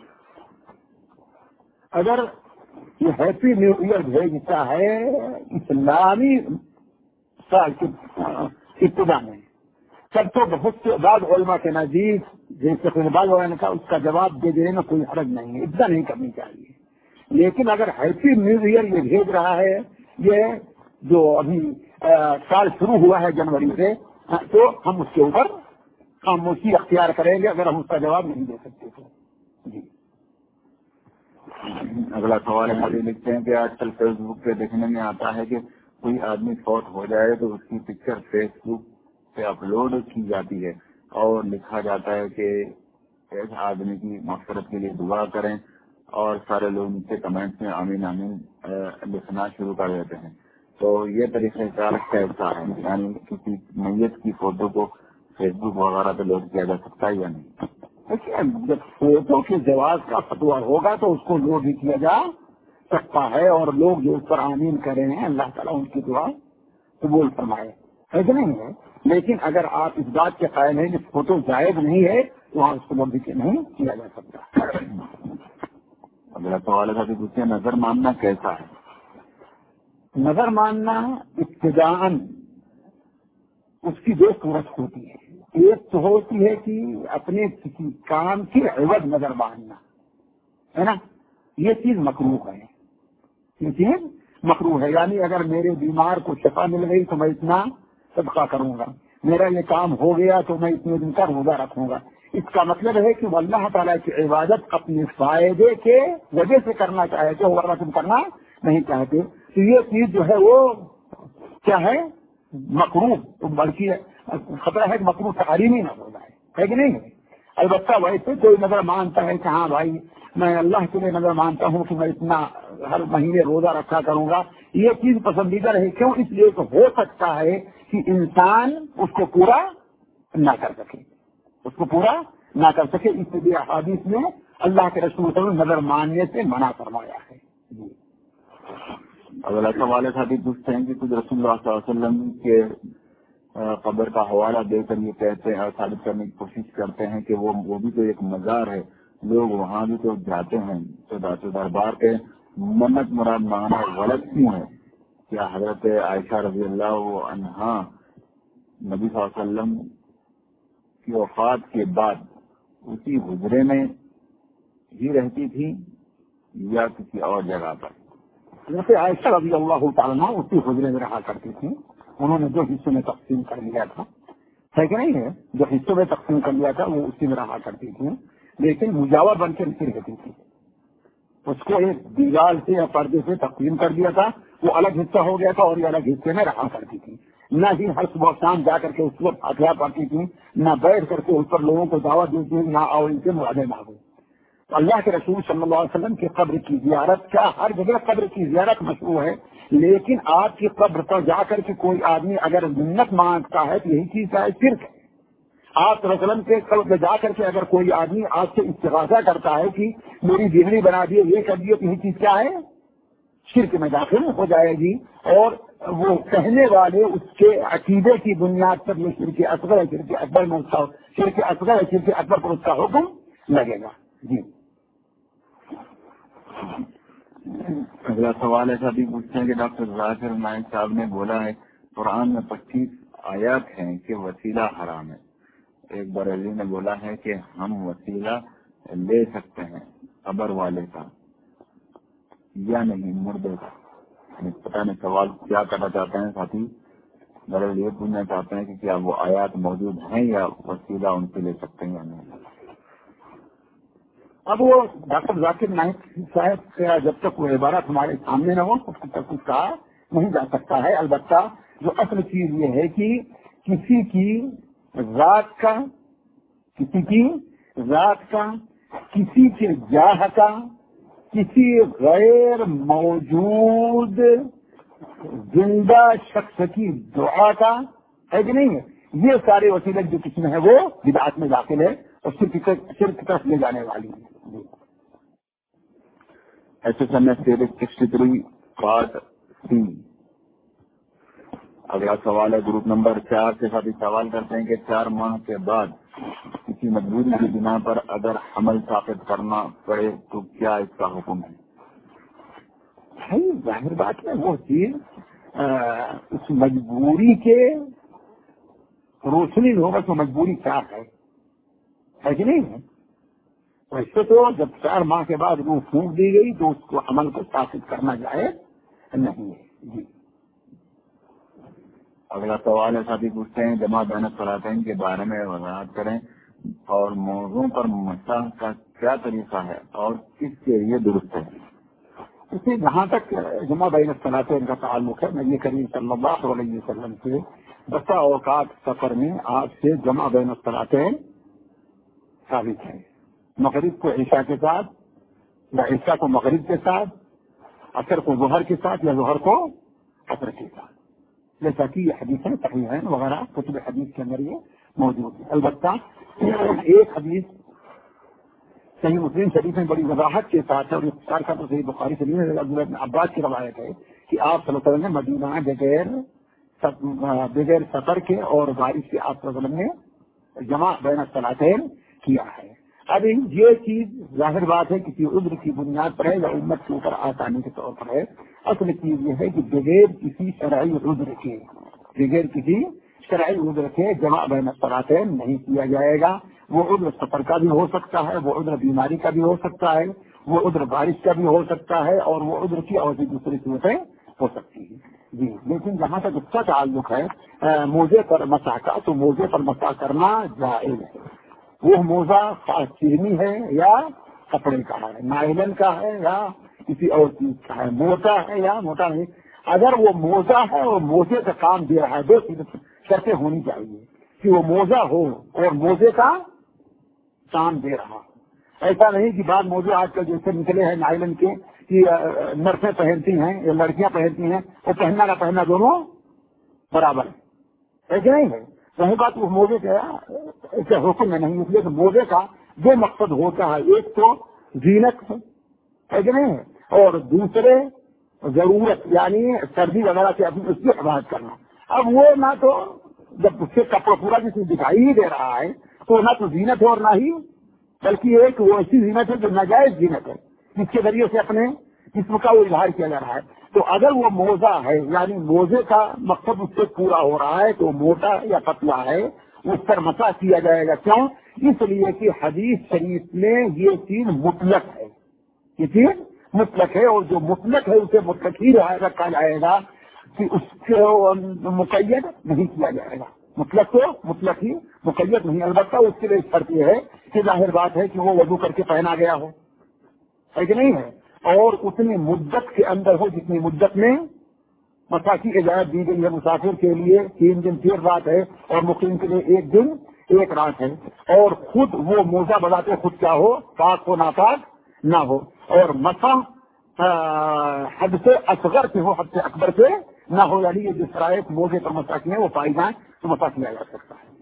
اگر یہ ہیپی نیو ایئر بھیجتا ہے اسلامی سال کی ابتدا میں، تب تو بہت سے بعض علماء کے نزدیک جیسے بعض علماء نے کہا اس کا جواب دے دینے میں کوئی حرج نہیں ہے، ابتدا نہیں کرنی چاہیے۔ لیکن اگر ہیپی نیو ایئر یہ بھیج رہا ہے، یہ جو ابھی سال شروع ہوا ہے جنوری سے، تو ہم اس کے اوپر خاموشی اختیار کریں گے اگر ہم اس کا جواب نہیں دے سکتے تو۔ جی اگلا سوال ہے، ساتھی لکھتے ہیں کہ آج کل فیس بک پہ دیکھنے میں آتا ہے کہ کوئی آدمی فوت ہو جائے تو اس کی پکچر فیس بک پہ اپلوڈ کی جاتی ہے اور لکھا جاتا ہے کہ اس آدمی کی مغفرت کے لیے دعا کریں، اور سارے لوگ نیچے کمنٹس میں آمین آمین لکھنا شروع کر دیتے ہیں۔ تو یہ طریقہ کار کیسا ہے؟ یعنی کسی میت کی فوٹو کو فیس بک وغیرہ پہ لوڈ کیا جا سکتا ہے یا نہیں؟ جب فوٹو کے جواز کا فتویٰ ہوگا تو اس کو لوڈ بھی کیا جا سکتا ہے، اور لوگ جو اس پر آمین کرے ہیں اللہ تعالیٰ ان کی دعا قبول فرمائے۔ ہے کہ نہیں ہے. لیکن اگر آپ اس بات کے قائل ہیں کہ فوٹو جائز نہیں ہے تو وہاں اس کو مودی نہیں کیا جا سکتا. اگلا سوال ہے کہ دوسرے نظر ماننا کیسا ہے؟ نظر ماننا ابتداءً اس کی دو صورت ہوتی ہے. ایک تو ہوتی ہے کہ اپنے کسی کام کی عوض نظر ماننا ہے نا, یہ چیز مکروہ ہے. یہ چیز مکروہ ہے, یعنی اگر میرے بیمار کو شفا مل گئی تو میں اتنا صدقہ کروں گا, میرا یہ کام ہو گیا تو میں اتنے دن کا روزہ رکھوں گا. اس کا مطلب ہے کہ وہ اللہ تعالیٰ کی عبادت اپنے فائدے کے وجہ سے کرنا چاہتے ہو ورنہ تم کرنا نہیں چاہتے. تو یہ چیز جو ہے وہ کیا ہے, مکروہ, بلکہ خطرہ ہے کہ مکروہ تعلیمی نہ ہو جائے, ہے کہ نہیں ہے. البتہ ویسے کوئی نظر مانتا ہے کہ ہاں بھائی میں اللہ کے لیے نظر مانتا ہوں کہ میں اتنا ہر مہینے روزہ رکھا کروں گا, یہ چیز پسندیدہ ہے. کیوں؟ اس لیے کہ ہو سکتا ہے کہ انسان اس کو پورا نہ کر سکے, اس کو پورا نہ کر سکے. اس لیے احادیث میں اللہ کے رسول صلی اللہ علیہ وسلم نظر ماننے سے منع فرمایا ہے. اگلا سوال ہے پوچھتے ہیں کہ کچھ رسول اللہ صلی اللہ علیہ وسلم کے قبر کا حوالہ دے کر یہ کہتے ہیں اور ثابت کرنے کی کوشش کرتے ہیں کہ وہ بھی تو ایک مزار ہے, لوگ وہاں بھی تو جاتے ہیں, تو دربار کے منت مراد مانگنا غلط کیوں ہے؟ کیا حضرت عائشہ رضی اللہ عنہا نبی صلی اللہ علیہ وسلم کی وفات کے بعد اسی حجرے میں ہی رہتی تھی یا کسی اور جگہ پر؟ جیسے عائشہ رضی اللہ تعالیٰ عنہ اسی حجرے میں رہا کرتی تھی. انہوں نے جو حصوں میں تقسیم کر لیا تھا, ہے کہ نہیں ہے, جو حصوں میں تقسیم کر لیا تھا وہ اسی میں رہا کرتی تھی, لیکن مجاور بن کے نہیں رہتی تھی. اس کو ایک دیوار سے یا پردے سے تقسیم کر دیا تھا, وہ الگ حصہ ہو گیا تھا اور یہ الگ حصے میں رہا کرتی تھی. نہ ہی ہر صبح شام جا کر کے اس کو فاتحہ پڑھتی تھی, نہ بیٹھ کر کے اس پر لوگوں کو دعوت دیتی تھی, نہ آؤ ان کے مرادیں مانگو. اللہ کے رسول صلی اللہ علیہ وسلم کی قبر کی زیارت کا ہر جگہ قبر کی زیارت مشروع ہے, لیکن آپ کی قبر پر جا کر کے کوئی آدمی اگر منت مانگتا ہے تو یہی چیز ہے شرک ہے. آپ صلی اللہ علیہ وسلم کے قبر پہ جا کر کے اگر کوئی آدمی آپ سے استغاثہ کرتا ہے کہ میری بجلی بنا دیے, یہ کر دیے, تو یہی چیز کیا ہے, شرک میں داخل ہو جائے گی. اور وہ کہنے والے اس کے عقیدے کی بنیاد پر یہ شرک اصغر ہے, شرک اکبر میں اس کا شرک اصغر ہے, شرک اکبر پر اس کا حکم لگے گا. جی اگلا سوال ایسا بھی پوچھتے ہیں کہ ڈاکٹر ذاکر نائک صاحب نے بولا ہے قرآن میں 25 آیات ہیں کہ وسیلہ حرام ہے. ایک بریلوی نے بولا ہے کہ ہم وسیلہ لے سکتے ہیں قبر والے کا یا نہیں, مردے کا. پتہ نہیں سوال کیا کرنا چاہتے ہیں ساتھی. بریلوی یہ پوچھنا چاہتے ہیں کہ کیا وہ آیات موجود ہیں یا وسیلہ ان سے لے سکتے ہیں یا نہیں. اب وہ ڈاکٹر ذاکر نائک صاحب کا جب تک وہ عبارت ہمارے سامنے نہ ہو تب تک کچھ کہا نہیں جا سکتا ہے. البتہ جو اصل چیز یہ ہے کہ کسی کی ذات کا, کسی کے جاہ کا, کسی غیر موجود زندہ شخص کی دعا کا, ہے کہ نہیں ہے, یہ سارے وسیلے جو کسی میں ہے وہ بدعت میں داخل ہے اور شرک طرف لے جانے والی ہے. SSMS 63 C. اگلا سوال ہے گروپ نمبر 4 کے ساتھ سوال کرتے ہیں کہ 4 ماہ کے بعد کسی مجبوری کی بنا پر اگر حمل ثابت کرنا پڑے تو کیا اس کا حکم ہے؟ ظاہر بات ہے وہ چیز اس مجبوری کے روشنی میں ہوگا تو مجبوری کیا ہے کہ نہیں ہے. ویسے تو جب 4 ماہ کے بعد وہ پھونک دی گئی تو اس کو عمل کو ثابت کرنا جائز نہیں ہے. جی اگلا سوال ہے ساتھی پوچھتے ہیں جمع بین الصلاتین کے بارے میں وضاحت کریں اور موضوع پر مسح کا کیا طریقہ ہے اور کس کے لیے درست ہے. اسے جہاں تک جمع بین الصلاتین کا تعلق ہے, نبی کریم صلی اللہ علیہ وسلم سے بسا اوقات سفر میں آپ سے جمع بین الصلاتین ثابت ہے. مغرب کو عشاء کے ساتھ یا عشاء کو مغرب کے ساتھ, عصر کو ظہر کے ساتھ یا ظہر کو عصر کے ساتھ, جیسا کہ یہ حدیث ہے صحیح ہے وغیرہ کتب حدیث کے اندر یہ موجود ہے. البتہ ایک حدیث صحیح مسلم شریف میں بڑی وضاحت کے ساتھ ہے اور اختصار کا تو صحیح بخاری شریف میں عبداللہ بن عباس کی روایت ہے کہ آپ صلی اللہ علیہ وسلم نے مدینہ بغیر بغیر سفر کے اور بارش کے آپ وسلم نے جمع بین الصلاتین کیا ہے۔ اب یہ چیز ظاہر بات ہے کسی عذر کی بنیاد پر ہے یا امت کے اوپر آسانی کے طور پر ہے۔ اصل چیز یہ ہے کہ بغیر کسی شرعی عذر کے جمع بین الصلاتین نہیں کیا جائے گا۔ وہ عذر سفر کا بھی ہو سکتا ہے، وہ عذر بیماری کا بھی ہو سکتا ہے، وہ عذر بارش کا بھی ہو سکتا ہے، اور وہ عذر کی اور بھی دوسری صورتیں ہو سکتی ہیں۔ جی، لیکن جہاں تک اس کا تعلق ہے موزے پر مسح کا، تو موزے پر مسح کرنا جائز ہے۔ وہ موزہ خاص چینی ہے یا کپڑے کا ہے، نائلن کا ہے یا کسی اور چیز کا ہے، موٹا ہے یا موٹا نہیں۔ اگر وہ موزہ ہے اور موزے کا کام دے رہا ہے، دو شرطیں ہونی چاہیے کہ وہ موزہ ہو اور موزے کا کام دے رہا ہو۔ ایسا نہیں کہ بعض موزے آج کل جیسے نکلے ہیں نائلن کے کہ نرسیں پہنتی ہیں یا لڑکیاں پہنتی ہیں، وہ پہننا نہ پہننا دونوں برابر ہے کہ نہیں ہے؟ وہی بات وہ موزے کا ایسے حکم میں نہیں، اس لیے کہ موزے کا دو مقصد ہوتا ہے، ایک تو زینت ہے کہ نہیں ہے، اور دوسرے ضرورت یعنی سردی وغیرہ سے اپنی اس کی حفاظت کرنا۔ اب وہ نہ تو جب اس سے کپڑا پورا جسے دکھائی ہی دے رہا ہے تو نہ تو زینت ہے اور نہ ہی، بلکہ ایک وہ ایسی زینت ہے جو ناجائز زینت ہے جس کے ذریعے سے اپنے جسم کا وہ اظہار کیا جا رہا ہے۔ تو اگر وہ موزہ ہے یعنی موزے کا مقصد اس سے پورا ہو رہا ہے تو موٹا یا پتلا ہے اس پر مسح کیا جائے گا۔ کیوں؟ اس لیے کہ حدیث شریف میں یہ چیز مطلق ہے، یہ چیز مطلق ہے، اور جو مطلق ہے اسے مطلق ہی رکھا جائے گا کہ اس کو مقید نہیں کیا جائے گا۔ مطلق تو مطلق ہی، مقید نہیں۔ البتہ اس کے لیے شرط یہ ہے کہ ظاہر بات ہے کہ وہ وضو کر کے پہنا گیا ہو، ہے کہ نہیں ہے، اور اتنی مدت کے اندر ہو جتنی مدت میں مسح کی اجازت دی گئی ہے۔ مسافر کے لیے 3 دن 3 رات ہے اور مقیم کے لیے 1 دن 1 رات ہے، اور خود وہ موزہ بذات خود کیا ہو، پاک ہو ناپاک نہ ہو، اور مسح حد سے اصغر سے ہو، حد سے اکبر سے نہ ہو، یعنی یہ جس طرح موزے پر مسح کیے وہ پائی جائیں تو مسح کیا جا سکتا ہے۔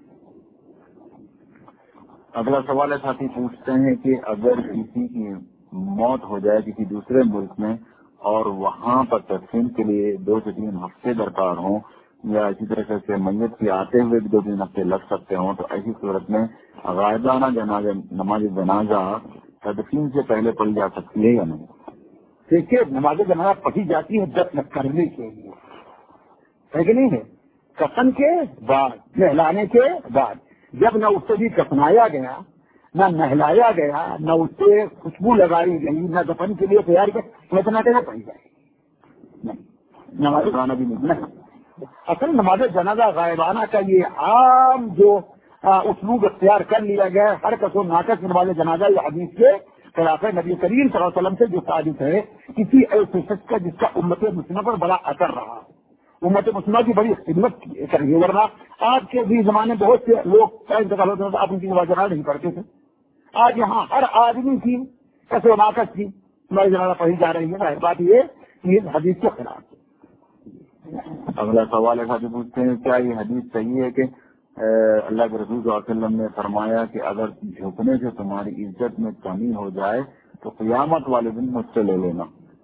اگلا سوال ہے، ساتھی پوچھتے ہیں کہ اگر کسی کی موت ہو جائے کسی دوسرے ملک میں اور وہاں پر تدفین کے لیے 2 سے 3 ہفتے درکار ہوں، یا اسی طرح سے میت کے آتے ہوئے بھی 2-3 ہفتے لگ سکتے ہوں، تو ایسی صورت میں غائبانہ نماز جنازہ تدفین سے پہلے پڑھی جا سکتی ہے یا نہیں؟ دیکھیے، نماز جنازہ پڑھی جاتی ہے دفن کرنے کے لیے، ہے کہ نہیں ہے، کفن کے بعد، نہلانے کے بعد۔ جب نہ اس سے بھی کفنایا گیا، نہ نہلایا گیا، نہ اس سے خوشبو لگائی گئی، نہ دفن کے لیے تیار کر اتنا دینا پڑی جائے نماز جنازہ بھی نہیں۔ اصل نماز جنازہ غائبانہ کا یہ عام جو اسلوب اختیار کر لیا گیا، ہر کس و ناقص نماز جنازہ یہ حدیث کے خلاف ہے۔ نبی کریم صلی اللہ علیہ وسلم سے جو ثابت ہے کسی ایسے شخص کا جس کا امت مسلمہ پر بڑا اثر رہا ہے، امت مسلمہ کی بڑی خدمت کری، ورنہ آج کے بھی زمانے بہت سے لوگ کا انتقال ہوتا ہے، آپ ان کی نماز جنازہ نہیں پڑھتے تھے۔ آج یہاں ہر آدمی کی کس و ناقص کی نماز جنازہ پڑھی جا رہی ہے۔ بات یہ حدیث کے خلاف ہے۔ اگلا سوال ہے، ساتھی پوچھتے ہیں کیا یہ حدیث صحیح ہے کہ اللہ کے رسول صلی اللہ علیہ وسلم نے فرمایا کہ اگر جھکنے سے تمہاری عزت میں کمی ہو جائے تو قیامت والے دن مجھ سے لے لینا؟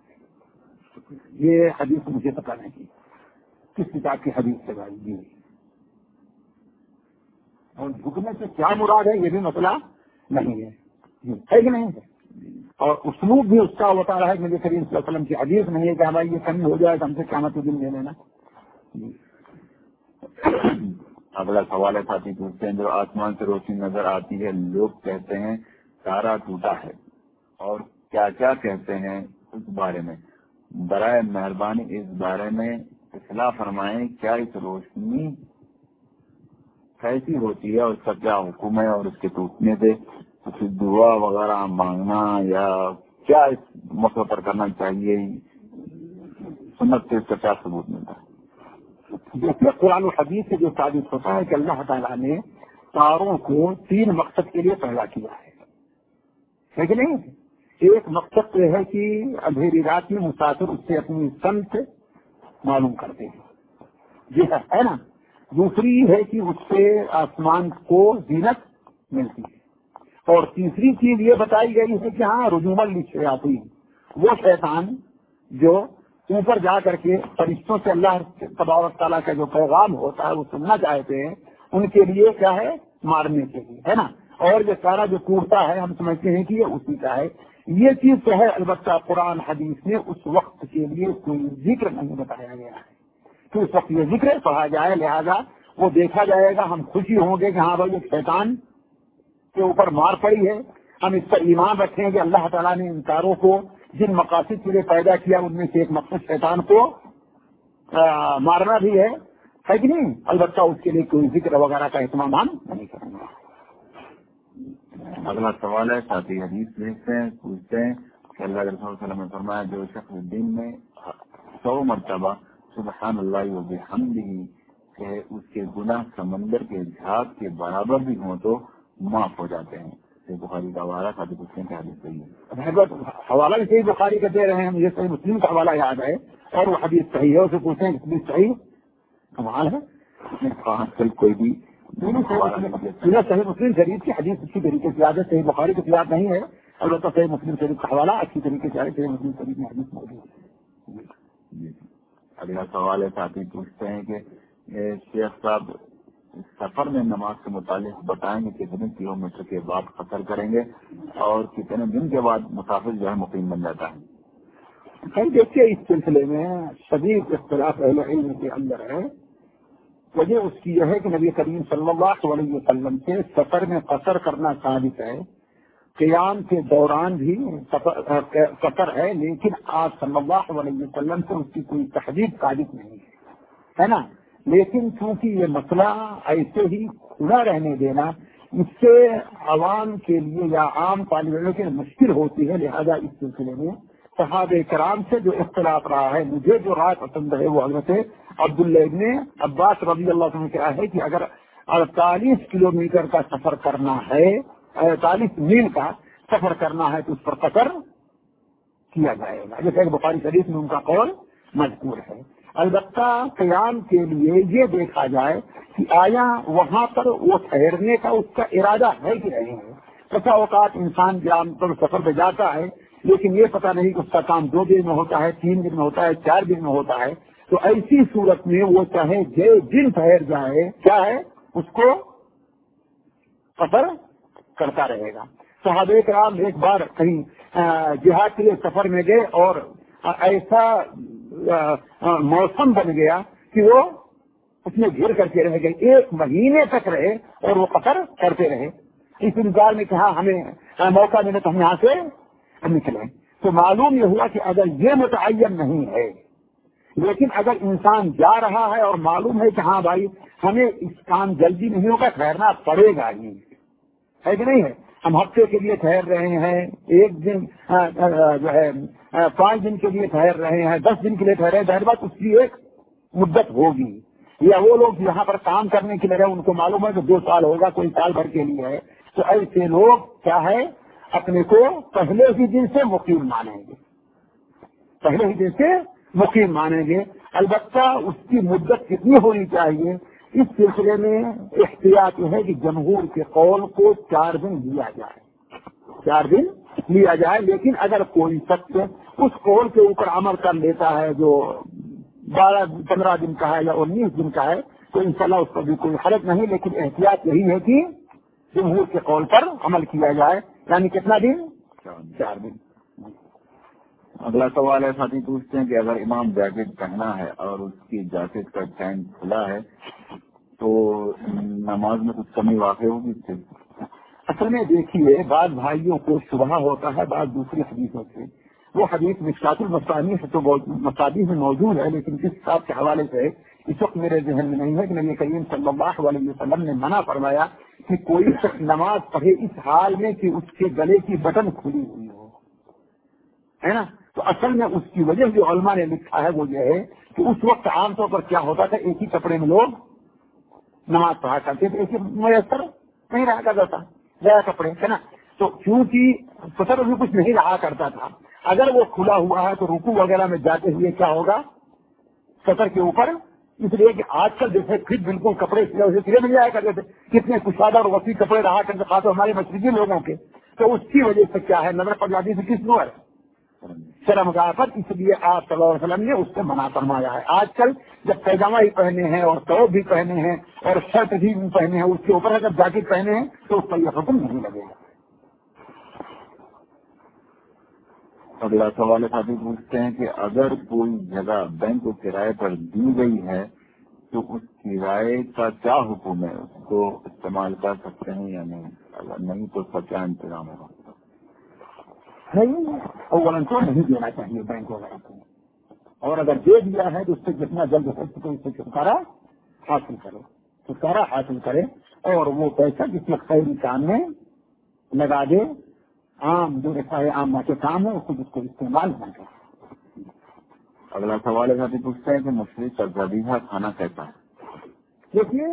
یہ حدیث مجھے پتا نہیں کس کتاب کی حدیث سے بھائی جی، اور جھکنے سے کیا مراد ہے یہ بھی مسئلہ نہیں ہے کہ نہیں ہے، اور اسلوب بھی اس کا بتا رہا ہے کہ نبی کریم صلی اللہ علیہ وسلم کی حدیث نہیں ہے کہ ہماری یہ کمی ہو جائے تو ہم سے قیامت کے دن لے لینا۔ اگلا سوال ہے، ساتھی پوچھتے ہیں جو آسمان سے روشنی نظر آتی ہے لوگ کہتے ہیں تارا ٹوٹا ہے، اور کیا کیا کہتے ہیں اس بارے میں؟ برائے مہربانی اس بارے میں اصلاح فرمائیں، کیا اس روشنی کیسی ہوتی ہے اور اس کا کیا حکم ہے، اور اس کے ٹوٹنے سے کچھ دعا وغیرہ مانگنا یا کیا اس موقع پر کرنا چاہیے، سنت سے اس کا کیا ثبوت ملتا ہے؟ دیکھیے، قرآن و حدیث سے جو ثابت ہوتا ہے کہ اللہ تعالیٰ نے تاروں کو 3 مقصد کے لیے پیدا کیا ہے کہ نہیں؟ ایک مقصد تو ہے کہ اندھیری رات میں مسافر اس سے اپنی سمت معلوم کرتے ہیں، جی ہے نا۔ دوسری ہے کہ اس سے آسمان کو زینت ملتی ہے، اور تیسری چیز یہ بتائی گئی ہے کہ ہاں رجوم الشیاطین، وہ شیطان جو اوپر جا کر کے فرشتوں سے اللہ تبارک تعالیٰ کا جو پیغام ہوتا ہے وہ سننا چاہتے ہیں، ان کے لیے کیا ہے، مارنے کے لیے، ہے نا. اور یہ سارا جو ٹوٹتا ہے ہم سمجھتے ہیں کہ یہ اسی کا ہے. یہ چیز تو ہے، البتہ قرآن حدیث میں اس وقت کے لیے کوئی ذکر نہیں بتایا گیا ہے کہ اس وقت یہ ذکر پڑھا جائے، لہذا وہ دیکھا جائے گا، ہم خوشی ہوں گے کہ ہاں بھائی یہ شیطان کے اوپر مار پڑی ہے. ہم اس پر ایمان رکھیں کہ اللہ تعالیٰ نے ان کاروں کو جن مقاصد کے لیے پیدا کیا ان میں سے ایک مقصد شیطان کو مارنا بھی ہے کہ نہیں. البتہ اس کے لیے کوئی ذکر وغیرہ کا اہتمام ہم نہیں کریں گے. اگلا سوال ہے، ساتھی حدیث لکھتے ہیں، پوچھتے ہیں کہ اللہ کے رسول صلی اللہ علیہ وسلم نے فرمایا جو شخص دن میں 100 مرتبہ سبحان اللہ و بحمدہ کہ اس کے گناہ سمندر کے جھاگ کے برابر بھی ہوں تو معاف ہو جاتے ہیں. بخاری کا حوالہ ساتھی پوچھتے ہیں کہ حدیث صحیح ہے. حوالہ بھی صحیح بخاری کا دے رہے ہیں، مجھے صحیح مسلم کا حوالہ یاد ہے اور وہ حدیث صحیح ہے. اسے پوچھتے ہیں کہ حدیث صحیح کمال ہے. کوئی بھی صحیح مسلم شریف کی حدیث اچھی طریقے سے یاد ہے، صحیح بخاری کو یاد نہیں ہے. البتہ صحیح مسلم شریف کا حوالہ اچھی طریقے سے صحیح مسلم شریف میں حدیث موجود ہے. اگلا سوال ہے، ساتھی پوچھتے ہیں کہ شیخ صاحب سفر میں نماز کے متعلق بتائیں گے کتنے کلو میٹر کے بعد قصر کریں گے اور کتنے دن کے بعد مسافر جو ہے مقیم بن جاتا ہے. خیر دیکھیے اس سلسلے میں شدید اختلاف اہل علم کے اندر ہے. وجہ اس کی یہ ہے کہ نبی کریم صلی اللہ علیہ وسلم سے سفر میں قصر کرنا ثابت ہے. قیام کے دوران بھی قصر ہے، لیکن آپ صلی اللہ علیہ وسلم سے اس کی کوئی تحدید ثابت نہیں ہے نا. لیکن چونکہ یہ مسئلہ ایسے ہی کھلا رہنے دینا اس سے عوام کے لیے یا عام طالب علموں کے لیے مشکل ہوتی ہے، لہذا اس سلسلے میں صحابہ کرام سے جو اختلاف رہا ہے، مجھے جو رائے پسند ہے وہ حضرت عبداللہ ابن عباس رضی اللہ عنہ کیا ہے کہ اگر 48 کلومیٹر کا سفر کرنا ہے، 48 میل کا سفر کرنا ہے تو اس پر قصر کیا جائے گا، جیسے کہ بخاری شریف میں ان کا قول مذکور ہے. البتہ قیام کے لیے یہ دیکھا جائے کہ آیا وہاں پر وہ ٹھہرنے کا اس کا ارادہ ہے کہ نہیں ہے. ایسا اوقات انسان قیام پر سفر پہ جاتا ہے لیکن یہ پتہ نہیں کہ اس کا کام 2 دن میں ہوتا ہے، 3 دن میں ہوتا ہے، 4 دن میں ہوتا ہے. تو ایسی صورت میں وہ چاہے دن ٹھہر جائے کیا ہے اس کو سفر کرتا رہے گا. صحابہ کرام ایک بار کہیں جہاد کے لیے سفر میں گئے اور ایسا موسم بن گیا کہ وہ اس میں گھر کر کے رہ گئے، 1 مہینے تک رہے اور وہ قصر کرتے رہے. اس انتظار میں کہا ہمیں موقع ملے تو ہم یہاں سے نکلیں. تو معلوم یہ ہوا کہ اگر یہ متعین نہیں ہے لیکن اگر انسان جا رہا ہے اور معلوم ہے کہ ہاں بھائی ہمیں اس کام جلدی نہیں ہوگا، ٹھہرنا پڑے گا ہی، ہے کہ نہیں ہے. ہم ہفتے کے لیے ٹھہر رہے ہیں، 1 دن جو ہے 5 دن کے لیے ٹھہر رہے ہیں، 10 دن کے لیے ٹھہرے، ظاہر بات اس کی ایک مدت ہوگی. یا وہ لوگ یہاں پر کام کرنے کے لیے ان کو معلوم ہے کہ 2 سال ہوگا، کوئی سال بھر کے لیے ہے، تو ایسے لوگ کیا ہے اپنے کو پہلے ہی دن سے مقیم مانیں گے، پہلے ہی دن سے مقیم مانیں گے. البتہ اس کی مدت کتنی ہونی چاہیے اس سلسلے میں احتیاط یہ ہے کہ جمہور کے قول کو 4 دن لیا جائے، 4 دن لیا جائے. لیکن اگر کوئی شخص اس قول کے اوپر عمل کر لیتا ہے جو 15 دن کا ہے یا 19 دن کا ہے تو انشاءاللہ اس پر بھی کوئی حرج نہیں. لیکن احتیاط یہی ہے کہ جمہور کے قول پر عمل کیا جائے، یعنی کتنا دن؟ 4 دن. اگلا سوال ہے، ساتھی پوچھتے ہیں کہ اگر امام جیکٹ پہنا ہے اور اس کی جیکٹ کا چین کھلا ہے تو نماز میں کچھ کمی واقع ہوگی اس سے؟ اصل میں دیکھیے بعض بھائیوں کو شبہ ہوتا ہے بعض دوسری حدیثوں سے. وہ حدیث مشکات المصابیح ہے تو مصابیح میں موجود ہے، لیکن کس حساب کے حوالے سے اس وقت میرے ذہن میں نہیں ہے کہ نبی کریم صلی اللہ علیہ وسلم نے منع فرمایا کہ کوئی شخص نماز پڑھے اس حال میں کہ اس کے گلے کی بٹن کھلی ہوئی ہو، ہے نا. تو اصل میں اس کی وجہ جو علماء نے لکھا ہے وہ یہ ہے کہ اس وقت عام طور پر کیا ہوتا تھا ایک ہی کپڑے میں لوگ نماز پڑھا کرتے تھے، ایک ہی میسر نہیں رہا کرتا تھا، گیا کپڑے ہے نا. تو کیونکہ سطر بھی کچھ نہیں رہا کرتا تھا، اگر وہ کھلا ہوا ہے تو رکوع وغیرہ میں جاتے ہوئے کیا ہوگا سطر کے اوپر. اس لیے کہ آج کل جیسے پھر بالکل کپڑے سرے مل جایا کرتے تھے، کتنے کشادہ اور وسیع کپڑے رہا کرتے خاص ہمارے مشرقی لوگوں کے. تو اس کی وجہ سے کیا ہے نظر پڑ جاتی تھی کس نور شرم گاہ پر، اس لیے آپ صلی اللہ علیہ وسلم نے اس سے منع فرمایا ہے۔ آج کل جب پیجامہ ہی پہنے ہیں اور ٹوپ بھی پہنے ہیں اور شرٹ بھی پہنے ہیں، اس کے اوپر اگر جیکٹ پہنے ہیں تو اس پر یہ حکم نہیں لگے گا۔ اگلا سوال ساتھی پوچھتے ہیں کہ اگر کوئی جگہ بینک کو کرائے پر دی گئی ہے تو اس کرائے کا کیا حکم ہے؟ اس کو استعمال کر سکتے ہیں یا نہیں؟ اگر نہیں تو اس کا کیا انتظام ہوگا؟ نہیں، اولاً تو نہیں دینا چاہیے بینک وغیرہ کو، اور اگر دے دیا ہے تو اس سے جتنا جلد ہو سکے اس سے چھٹکارا حاصل کرے اور وہ پیسہ جس میں خیری کام میں لگا دے، عام جو رفاہ عامہ کے کام ہے اس کو استعمال نہ کرے۔ اگلا سوال ہے ساتھی پوچھتے ہیں کہ مشرق کا ذبیحہ کھانا کیسا ہے؟ دیکھیے،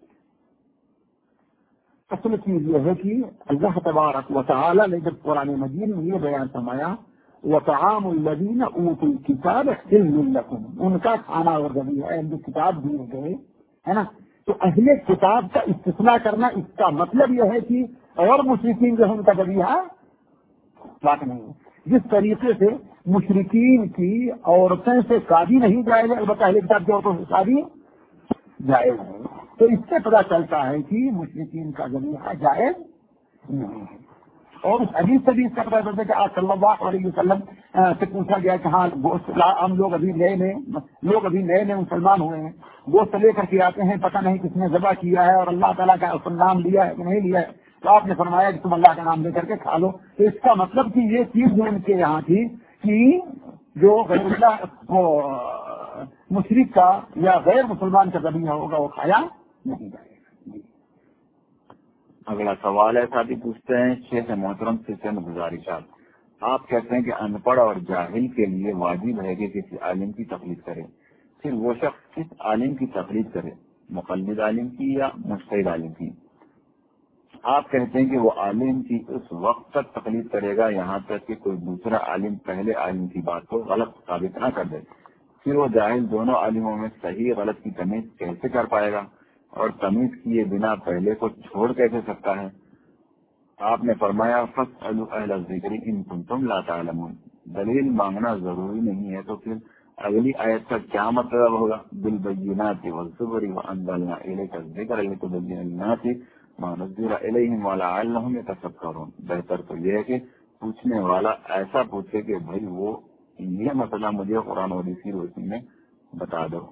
اصل چیز یہ ہے کہ اللہ تبارک و تعالی نے جب قرآن مجید میں یہ بیان فرمایا وطعام الذین اوتوا الکتاب حل لکم، ان کا کھانا اور ذبیحہ ہے، جو کتاب دیے گئے ہے نا، تو اہل کتاب کا استثناء کرنا اس کا مطلب یہ ہے کہ اور مشرکین جو ہے ان کا ذبیحہ بات نہیں ہے۔ جس طریقے سے مشرکین کی عورتیں سے شادی نہیں جائز ہے، البتہ اہل کتاب کی عورتوں سے شادی جائز ہے، تو اس سے پتہ چلتا ہے کہ مشرکین کا ذبیحہ جائز نہیں ہے۔ اور اس حدیث سے بھی اس کا پتہ چلتا ہے کہ آپ صلی اللہ علیہ وسلم سے پوچھا گیا کہ ہاں گوشت، ہم لوگ ابھی نئے مسلمان ہوئے ہیں، گوشت لے کر کے آتے ہیں، پتہ نہیں کس نے ذبح کیا ہے اور اللہ تعالیٰ کا نام لیا ہے کہ نہیں لیا ہے، تو آپ نے فرمایا کہ تم اللہ کا نام لے کر کے کھا لو۔ تو اس کا مطلب کہ یہ چیز جو ان کے یہاں تھی کہ جو غیر اللہ وہ مشرک کا یا غیر مسلمان کا ذبیحہ ہوگا وہ کھایا نہیں جائے گا۔ اگلا سوال ہے ساتھی پوچھتے ہیں شیخ محترم سے چند گزارشات۔ آپ کہتے ہیں کہ ان پڑھ اور جاہل کے لیے واجب ہے کہ کسی عالم کی تقلید کرے، پھر وہ شخص کس عالم کی تقلید کرے، مقلد عالم کی یا مجتہد عالم کی؟ آپ کہتے ہیں کہ وہ عالم کی اس وقت تک تقلید کرے گا یہاں تک کہ کوئی دوسرا عالم پہلے عالم کی بات کو غلط ثابت نہ کر دے، پھر وہ جاہل دونوں عالموں میں صحیح غلط کی تمیز کیسے کر پائے گا اور تمیز کیے بنا پہلے کو چھوڑ کیسے سکتا ہے؟ آپ نے فرمایا فاسألوا اہل الذکر ان کنتم لا تعلمون، دلیل مانگنا ضروری نہیں ہے، تو پھر اگلی آیت کا کیا مطلب ہوگا؟ بالبینات والزبر وانزلنا الیک الذکر لتبین للناس ما نزل الیہم ولعلہم یتفکرون۔ بہتر تو یہ ہے کہ پوچھنے والا ایسا پوچھے کہ بھائی وہ یہ مسئلہ مجھے قرآن و حدیث کی روشنی میں بتا دو۔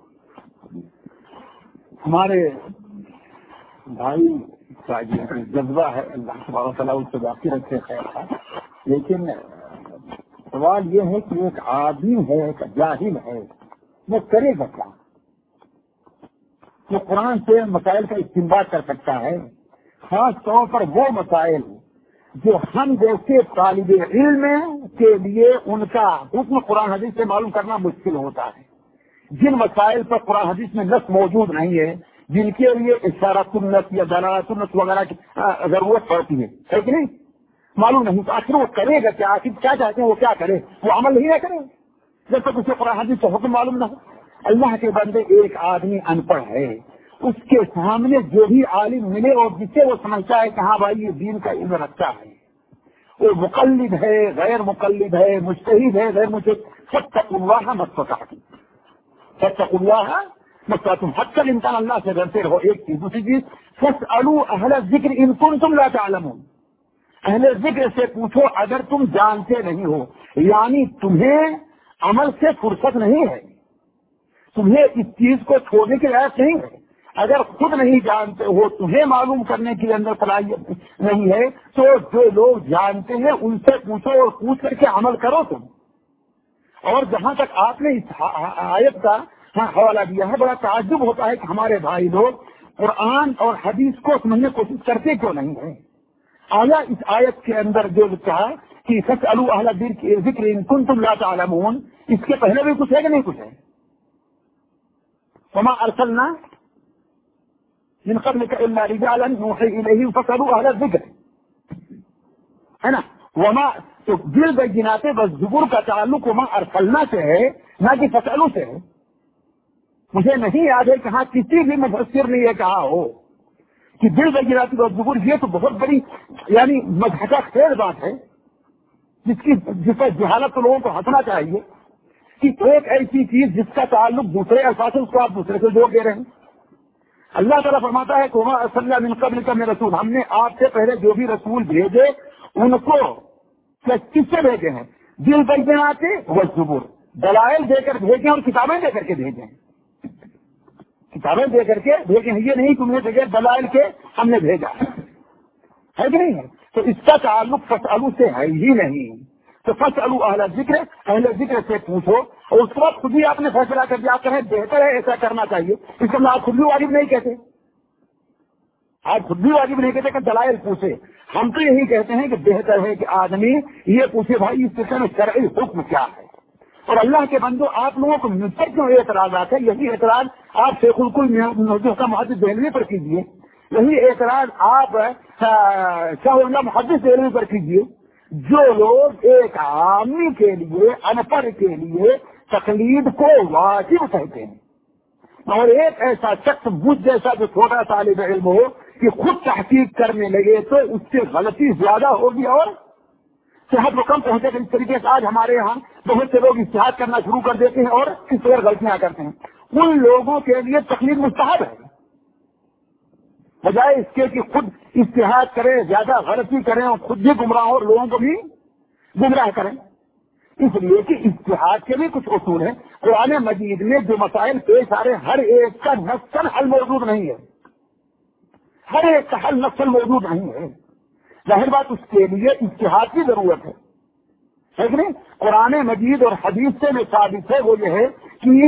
ہمارے بھائی کا یہ جذبہ ہے، اللہ تبارک و تعالیٰ اس سے باقی رکھے خیر ہے، لیکن سوال یہ ہے کہ ایک آدمی ہے، ایک جاہل ہے، وہ کرے گا کیا؟ وہ قرآن سے مسائل کا استنباط کر سکتا ہے، خاص طور پر وہ مسائل جو ہم جیسے طالب علم کے لیے ان کا حکم قرآن حدیث سے معلوم کرنا مشکل ہوتا ہے، جن مسائل پر قرآن حدیث میں نص موجود نہیں ہے، جن کے لیے اشارہ سنت یا دلالہ سنت وغیرہ کی ضرورت پڑتی ہے کہ نہیں، معلوم نہیں، تو آخر وہ کرے گا کیا؟ آخر کیا چاہتے ہیں وہ کیا کرے؟ وہ عمل نہیں نہ کرے جب تک اسے قرآن حدیث کا حکم معلوم نہ ہو۔ اللہ کے بندے، ایک آدمی ان پڑھ ہے، اس کے سامنے جو بھی عالم ملے اور جسے وہ سمجھتا ہے کہ ہاں بھائی یہ دین کا علم رکھتا ہے، وہ مقلد ہے، غیر مقلد ہے، مجتہد ہے، غیر مجتہد، فاتقوا اللہ ما استطعتم، فاتقوا اللہ ما استطعتم، حتی الامکان اللہ سے ڈرتے رہو۔ ایک چیز، دوسری چیز فاسألوا اہل الذکر ان کنتم لا تعلمون، اہل ذکر سے پوچھو اگر تم جانتے نہیں ہو، یعنی تمہیں عمل سے فرصت نہیں ہے، تمہیں اس چیز کو چھوڑنے کی رعایت نہیں ہے، اگر خود نہیں جانتے ہو، تمہیں معلوم کرنے کے اندر صلاحیت نہیں ہے، تو جو لوگ جانتے ہیں ان سے پوچھو اور پوچھ کر کے عمل کرو تم۔ اور جہاں تک آپ نے اس آیت کا حوالہ دیا ہے، بڑا تعجب ہوتا ہے کہ ہمارے بھائی لوگ قرآن اور حدیث کو سمجھنے کی کوشش کرتے کیوں نہیں ہیں۔ آیا اس آیت کے اندر جو کہا کہ فاسألوا اہل الذکر ان کنتم لا تعلمون، اس کے پہلے بھی کچھ ہے کہ نہیں کچھ ہے؟ وما ارسلنا من قبلك الا رجالا نوحي اليهم فاسألوا اهل الذکر، ہے نا؟ وما تو بالبینات والزبر کا تعلق وما ارسلنا سے ہے، نہ کہ فاسألوا سے ہے۔ مجھے نہیں یاد ہے کہ ہاں کسی بھی مفسر نے یہ کہا ہو کہ بالبینات والزبر، یہ تو بہت بڑی یعنی مضحکہ خیز بات ہے جس پر جہالت لوگوں کو ہنسنا چاہیے کہ ایک ایسی چیز جس کا تعلق دوسرے الفاظ اس کو آپ دوسرے سے جوڑ دے رہے ہیں. اللہ تعالیٰ فرماتا ہے کہ صلی اللہ من قبل کا میں رسول، ہم نے آپ سے پہلے جو بھی رسول بھیجے ان کو کس سے بھیجے ہیں؟ دل بینات و زبور، دلائل دے کر بھیجے اور کتابیں دے کر کے بھیجے. کتابیں دے کر کے بھیجے ہیں، یہ نہیں تم نے بغیر دلائل کے ہم نے بھیجا ہے کہ نہیں ہے. تو اس کا تعلق فاسألوا سے ہے ہی نہیں. تو فاسألوا اہل ذکر، اہل ذکر سے پوچھو، اور اس کے بعد خود ہی آپ نے فیصلہ کر دیا، آپ کہیں بہتر ہے ایسا کرنا چاہیے. اس کے بعد آپ خود بھی واجب نہیں کہتے، آپ خود بھی واجب نہیں کہتے کہ دلائل پوچھے. ہم تو یہی کہتے ہیں کہ بہتر ہے کہ آدمی یہ پوچھے بھائی اس سلسلے میں شرعی حکم کیا ہے. اور اللہ کے بندو، آپ لوگوں کو مجھ پر جو اعتراضات ہے، یہی اعتراض آپ شیخ القل کا محدث دہلوی پر کیجیے، یہی اعتراض آپ شاہ اللہ محدث دہلوی پر کیجیے. جو لوگ ایک عامی کے لیے، ان پڑھ کے لیے تقلید کو واجب کہتے ہیں، اور ایک ایسا شخص مجھ جیسا جو چھوٹا طالب علم ہو کہ خود تحقیق کرنے لگے تو اس سے غلطی زیادہ ہوگی اور صحت کو کم پہنچے گا. اس طریقے سے آج ہمارے یہاں بہت سے لوگ اجتہاد کرنا شروع کر دیتے ہیں اور کس طرح غلطیاں کرتے ہیں. ان لوگوں کے لیے تقلید مستحب ہے، بجائے اس کے کہ خود اجتہاد کریں، زیادہ غلطی کریں اور خود بھی گمراہ اور لوگوں کو بھی گمراہ کریں. اس لیے کہ اجتہاد کے بھی کچھ اصول ہیں. قرآن مجید میں جو مسائل پیش آ رہے ہیں ہر ایک کا نصاً حل موجود نہیں ہے، ہر ایک کا حل نصاً موجود نہیں ہے. ظاہر بات اس کے لیے اجتہاد کی ضرورت ہے کہ نہیں. قرآن مجید اور حدیث سے جو ثابت ہے وہ یہ ہے کہ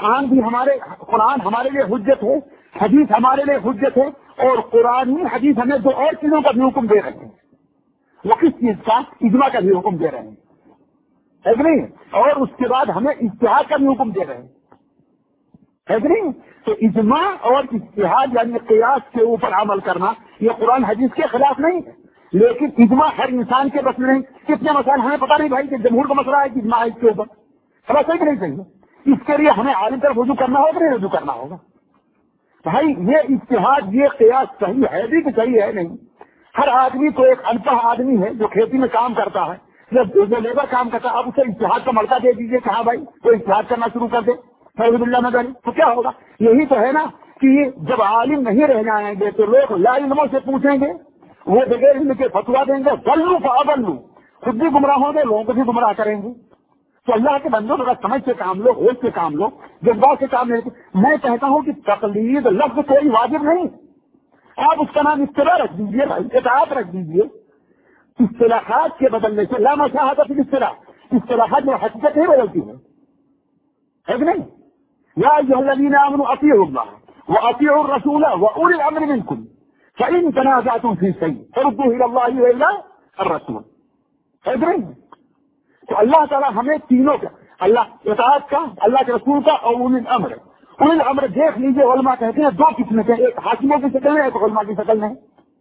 قرآن ہمارے لیے حجت ہے، حدیث ہمارے لیے حجت ہے، اور قرآن ہی حدیث ہمیں دو اور چیزوں کا بھی حکم دے رہے ہیں. وہ کس چیز کا؟ اجماع کا بھی حکم دے رہے ہیں کہ نہیں، اور اس کے بعد ہمیں اجتہاد کا بھی حکم دے رہے ہیں کہ نہیں. تو اجماع اور اجتہاد یعنی قیاس کے اوپر عمل کرنا یہ قرآن حدیث کے خلاف نہیں ہے، لیکن اجماع ہر انسان کے بس میں نہیں. کتنے مسائل ہمیں پتہ نہیں بھائی کہ جمہور کا مسئلہ ہے کہ اجماع ہے اس کے اوپر، خلاص ہے کہ نہیں صحیح. اس کے لیے ہمیں عالم طرف رجوع کرنا ہوگا نہیں رجوع کرنا ہوگا. بھائی یہ اجتہاد، یہ قیاس صحیح ہے بھی کہ صحیح ہے نہیں. ہر آدمی کو، ایک انپڑھ آدمی ہے جو کھیتی میں کام کرتا ہے، جو لیبر کام کرتا ہے، اب اسے اجتہاد کا مرکہ دے دیجیے کہ ہاں بھائی وہ اجتہاد کرنا شروع کر دے فیض اللہ مدنی، تو کیا ہوگا؟ یہی تو ہے نا کہ جب عالم نہیں رہ جائیں گے تو لوگ لا علموں سے پوچھیں گے، وہ بغیر علم کے فتوا دیں گے، ضلوا فاضلوا، خود بھی گمراہ ہوں گے، لوگوں کو بھی گمراہ کریں گے. تو اللہ کے بندوں ذرا سمجھ سے کام لو، ہوش سے کام لو، جذبات سے کام نہیں. میں کہتا ہوں کہ تقلید لفظ کوئی واجب نہیں، آپ اس کا نام اصطلاح رکھ دیجیے، اطاعت رکھ دیجیے. اصطلاحات کے بدلنے سے لا مشاہدہ فی الاصطلاح، اصطلاحات میں حقیقت نہیں بدلتی ہے کہ نہیں. یا ایھا الذین آمنوا اطیعوا اللہ واطیعوا الرسول واولی الامر منکم فان تنازعتم فی شیء فردوه الی اللہ والی الرسول، ہے کہ نہیں. تو اللہ تعالیٰ ہمیں تینوں کا، اللہ اطاعت کا، اللہ کے رسول کا، اور اولی الامر. اولی الامر دیکھ لیجیے علماء کہتے ہیں دو قسم کے، ایک حاکموں کی شکل میں، ایک علماء کی شکل میں.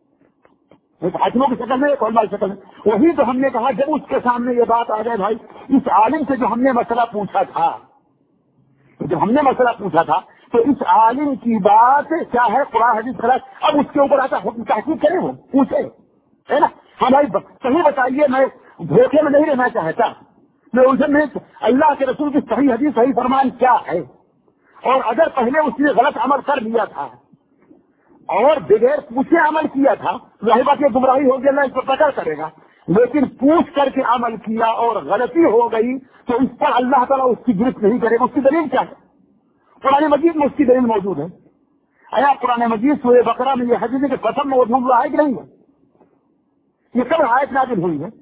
ایک حاکموں کی شکل میں، ایک علماء کی شکل میں. وہی تو ہم نے کہا جب اس کے سامنے یہ بات آ جائے بھائی اس عالم سے جو ہم نے مسئلہ پوچھا تھا، تو اس عالم کی بات کیا ہے قرآن حدیث خلاف، اب اس کے اوپر آتا حکم تحقیق کرے، وہ پوچھے ہے نا. ہاں بھائی صحیح بتائیے، میں دھوکے میں نہیں رہنا چاہتا، میں الجھن میں اللہ کے رسول کی صحیح حدیث صحیح فرمان کیا ہے، اور اگر پہلے اس نے غلط عمل کر لیا تھا اور بغیر پوچھے عمل کیا تھا، ظاہر بات یہ گمراہی ہوگی، اللہ اس پر پکڑ کرے گا. لیکن پوچھ کر کے عمل کیا اور غلطی ہو گئی تو اس پر اللہ تعالیٰ اس کی گرفت نہیں کرے گا. اس کی دلیل کیا ہے؟ قرآن مجید میں اس کی دلیل موجود ہے. آیا قرآن مجید سورہ بقرہ میں یہ حدیث ہے کہ قسم موجود ہوا ہے کہ نہیں ہے؟ یہ کب آیت نازل ہوئی ہے؟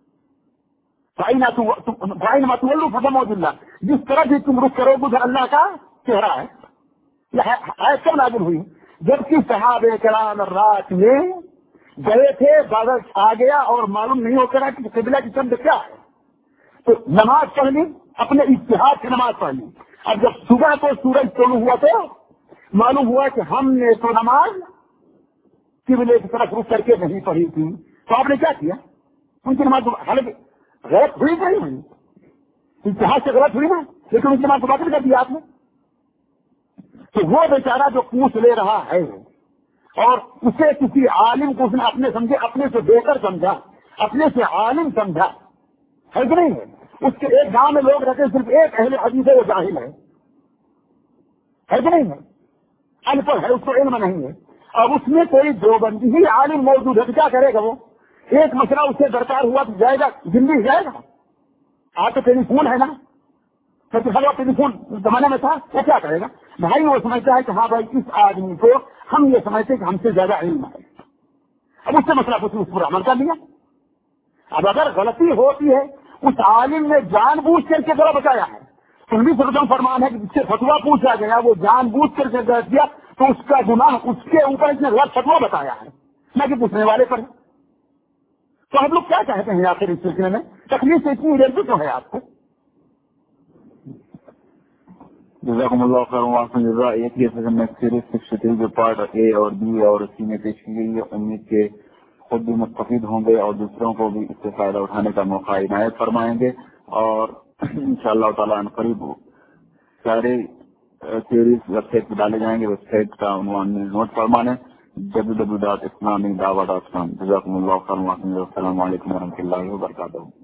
فَأَيْنَمَا تُوَلُّوا فَثَمَّ وَجْهُ اللَّهِ، جس طرح بھی تم رخ کرو گے اللہ کا چہرہ ہے. یہ آیت کب نازل ہوئی؟ جبکہ صحابہ کرام رات میں گئے تھے، بادل آ گیا اور معلوم نہیں ہو کر کہ قبلہ کی سمت کیا ہے، تو نماز پڑھ لی، اپنے اجتہاد کی نماز پڑھ لی. اب جب صبح کو سورج طلوع ہوا تو معلوم ہوا کہ ہم نے تو نماز قبلے کی طرف رخ کر کے نہیں پڑھی تھی. تو آپ نے کیا کیا؟ ان کی نماز حالانکہ غلط ہوئی نہیں ہوئی، اتحاد سے غلط ہوئی نا، لیکن ان کی نماز کو باطل کر دیا آپ نے. تو وہ بیچارہ جو پوچھ لے رہا ہے اور اسے کسی عالم کو اس نے اپنے سمجھے، اپنے سے بہتر سمجھا، اپنے سے عالم سمجھا، ہے کہ نہیں ہے؟ اس کے ایک گاؤں میں لوگ رہتے صرف ایک اہل حدیث ہے، وہ جاہل ہے کہ نہیں ہے؟ ان پڑھ ہے، اس کو علم نہیں ہے. اب اس میں کوئی دیوبندی ہی عالم موجود ہے تو کیا کرے گا وہ؟ ایک مسئلہ اس سے درکار ہوا تو جائے گا، زندگی جائے گا. آج تو ٹیلی فون ہے نا، ہر وقت ٹیلی فون زمانے میں تھا، وہ کیا کرے گا بھائی؟ وہ سمجھتا ہے کہ ہاں بھائی اس آدمی کو ہم یہ سمجھتے کہ ہم سے زیادہ علم ہے. اب اس سے مسئلہ کچھ اس پر عمل کر لیا. اب اگر غلطی ہوتی ہے، اس عالم نے جان بوجھ کر کے ذرا بتایا ہے، تم بھی سرگم فرمان ہے کہ جس سے فتوا پوچھا گیا وہ جان بوجھ کر کے غلط دیا تو اس کا گناہ اس کے اوپر اس نے غلط فتوا بتایا ہے، نہ کہ پوچھنے والے پر. تو ہم لوگ کیا کہتے ہیں آخر اس سلسلے میں؟ تکلیف سے اتنی ریلوی تو ہے آپ کو. جزاکم اللہ خیر واسن جزا. ایک ہی سیشن میں سیریز 63 جو پارٹ اے اور بی اور سی میں پیش کی گئی ہے. امید کے خود بھی مستفید ہوں گے اور دوسروں کو بھی اس سے فائدہ اٹھانے کا موقع عنایت فرمائیں گے. اور انشاءاللہ تعالیٰ عنہ قریب سارے سیریز ویب سائٹ پہ ڈالے جائیں گے. ویب سائٹ کا عنوان نوٹ فرمانے www.islamicdawah.com. جزاکم اللہ خیر واسن. السلام علیکم ورحمۃ اللہ وبرکاتہ.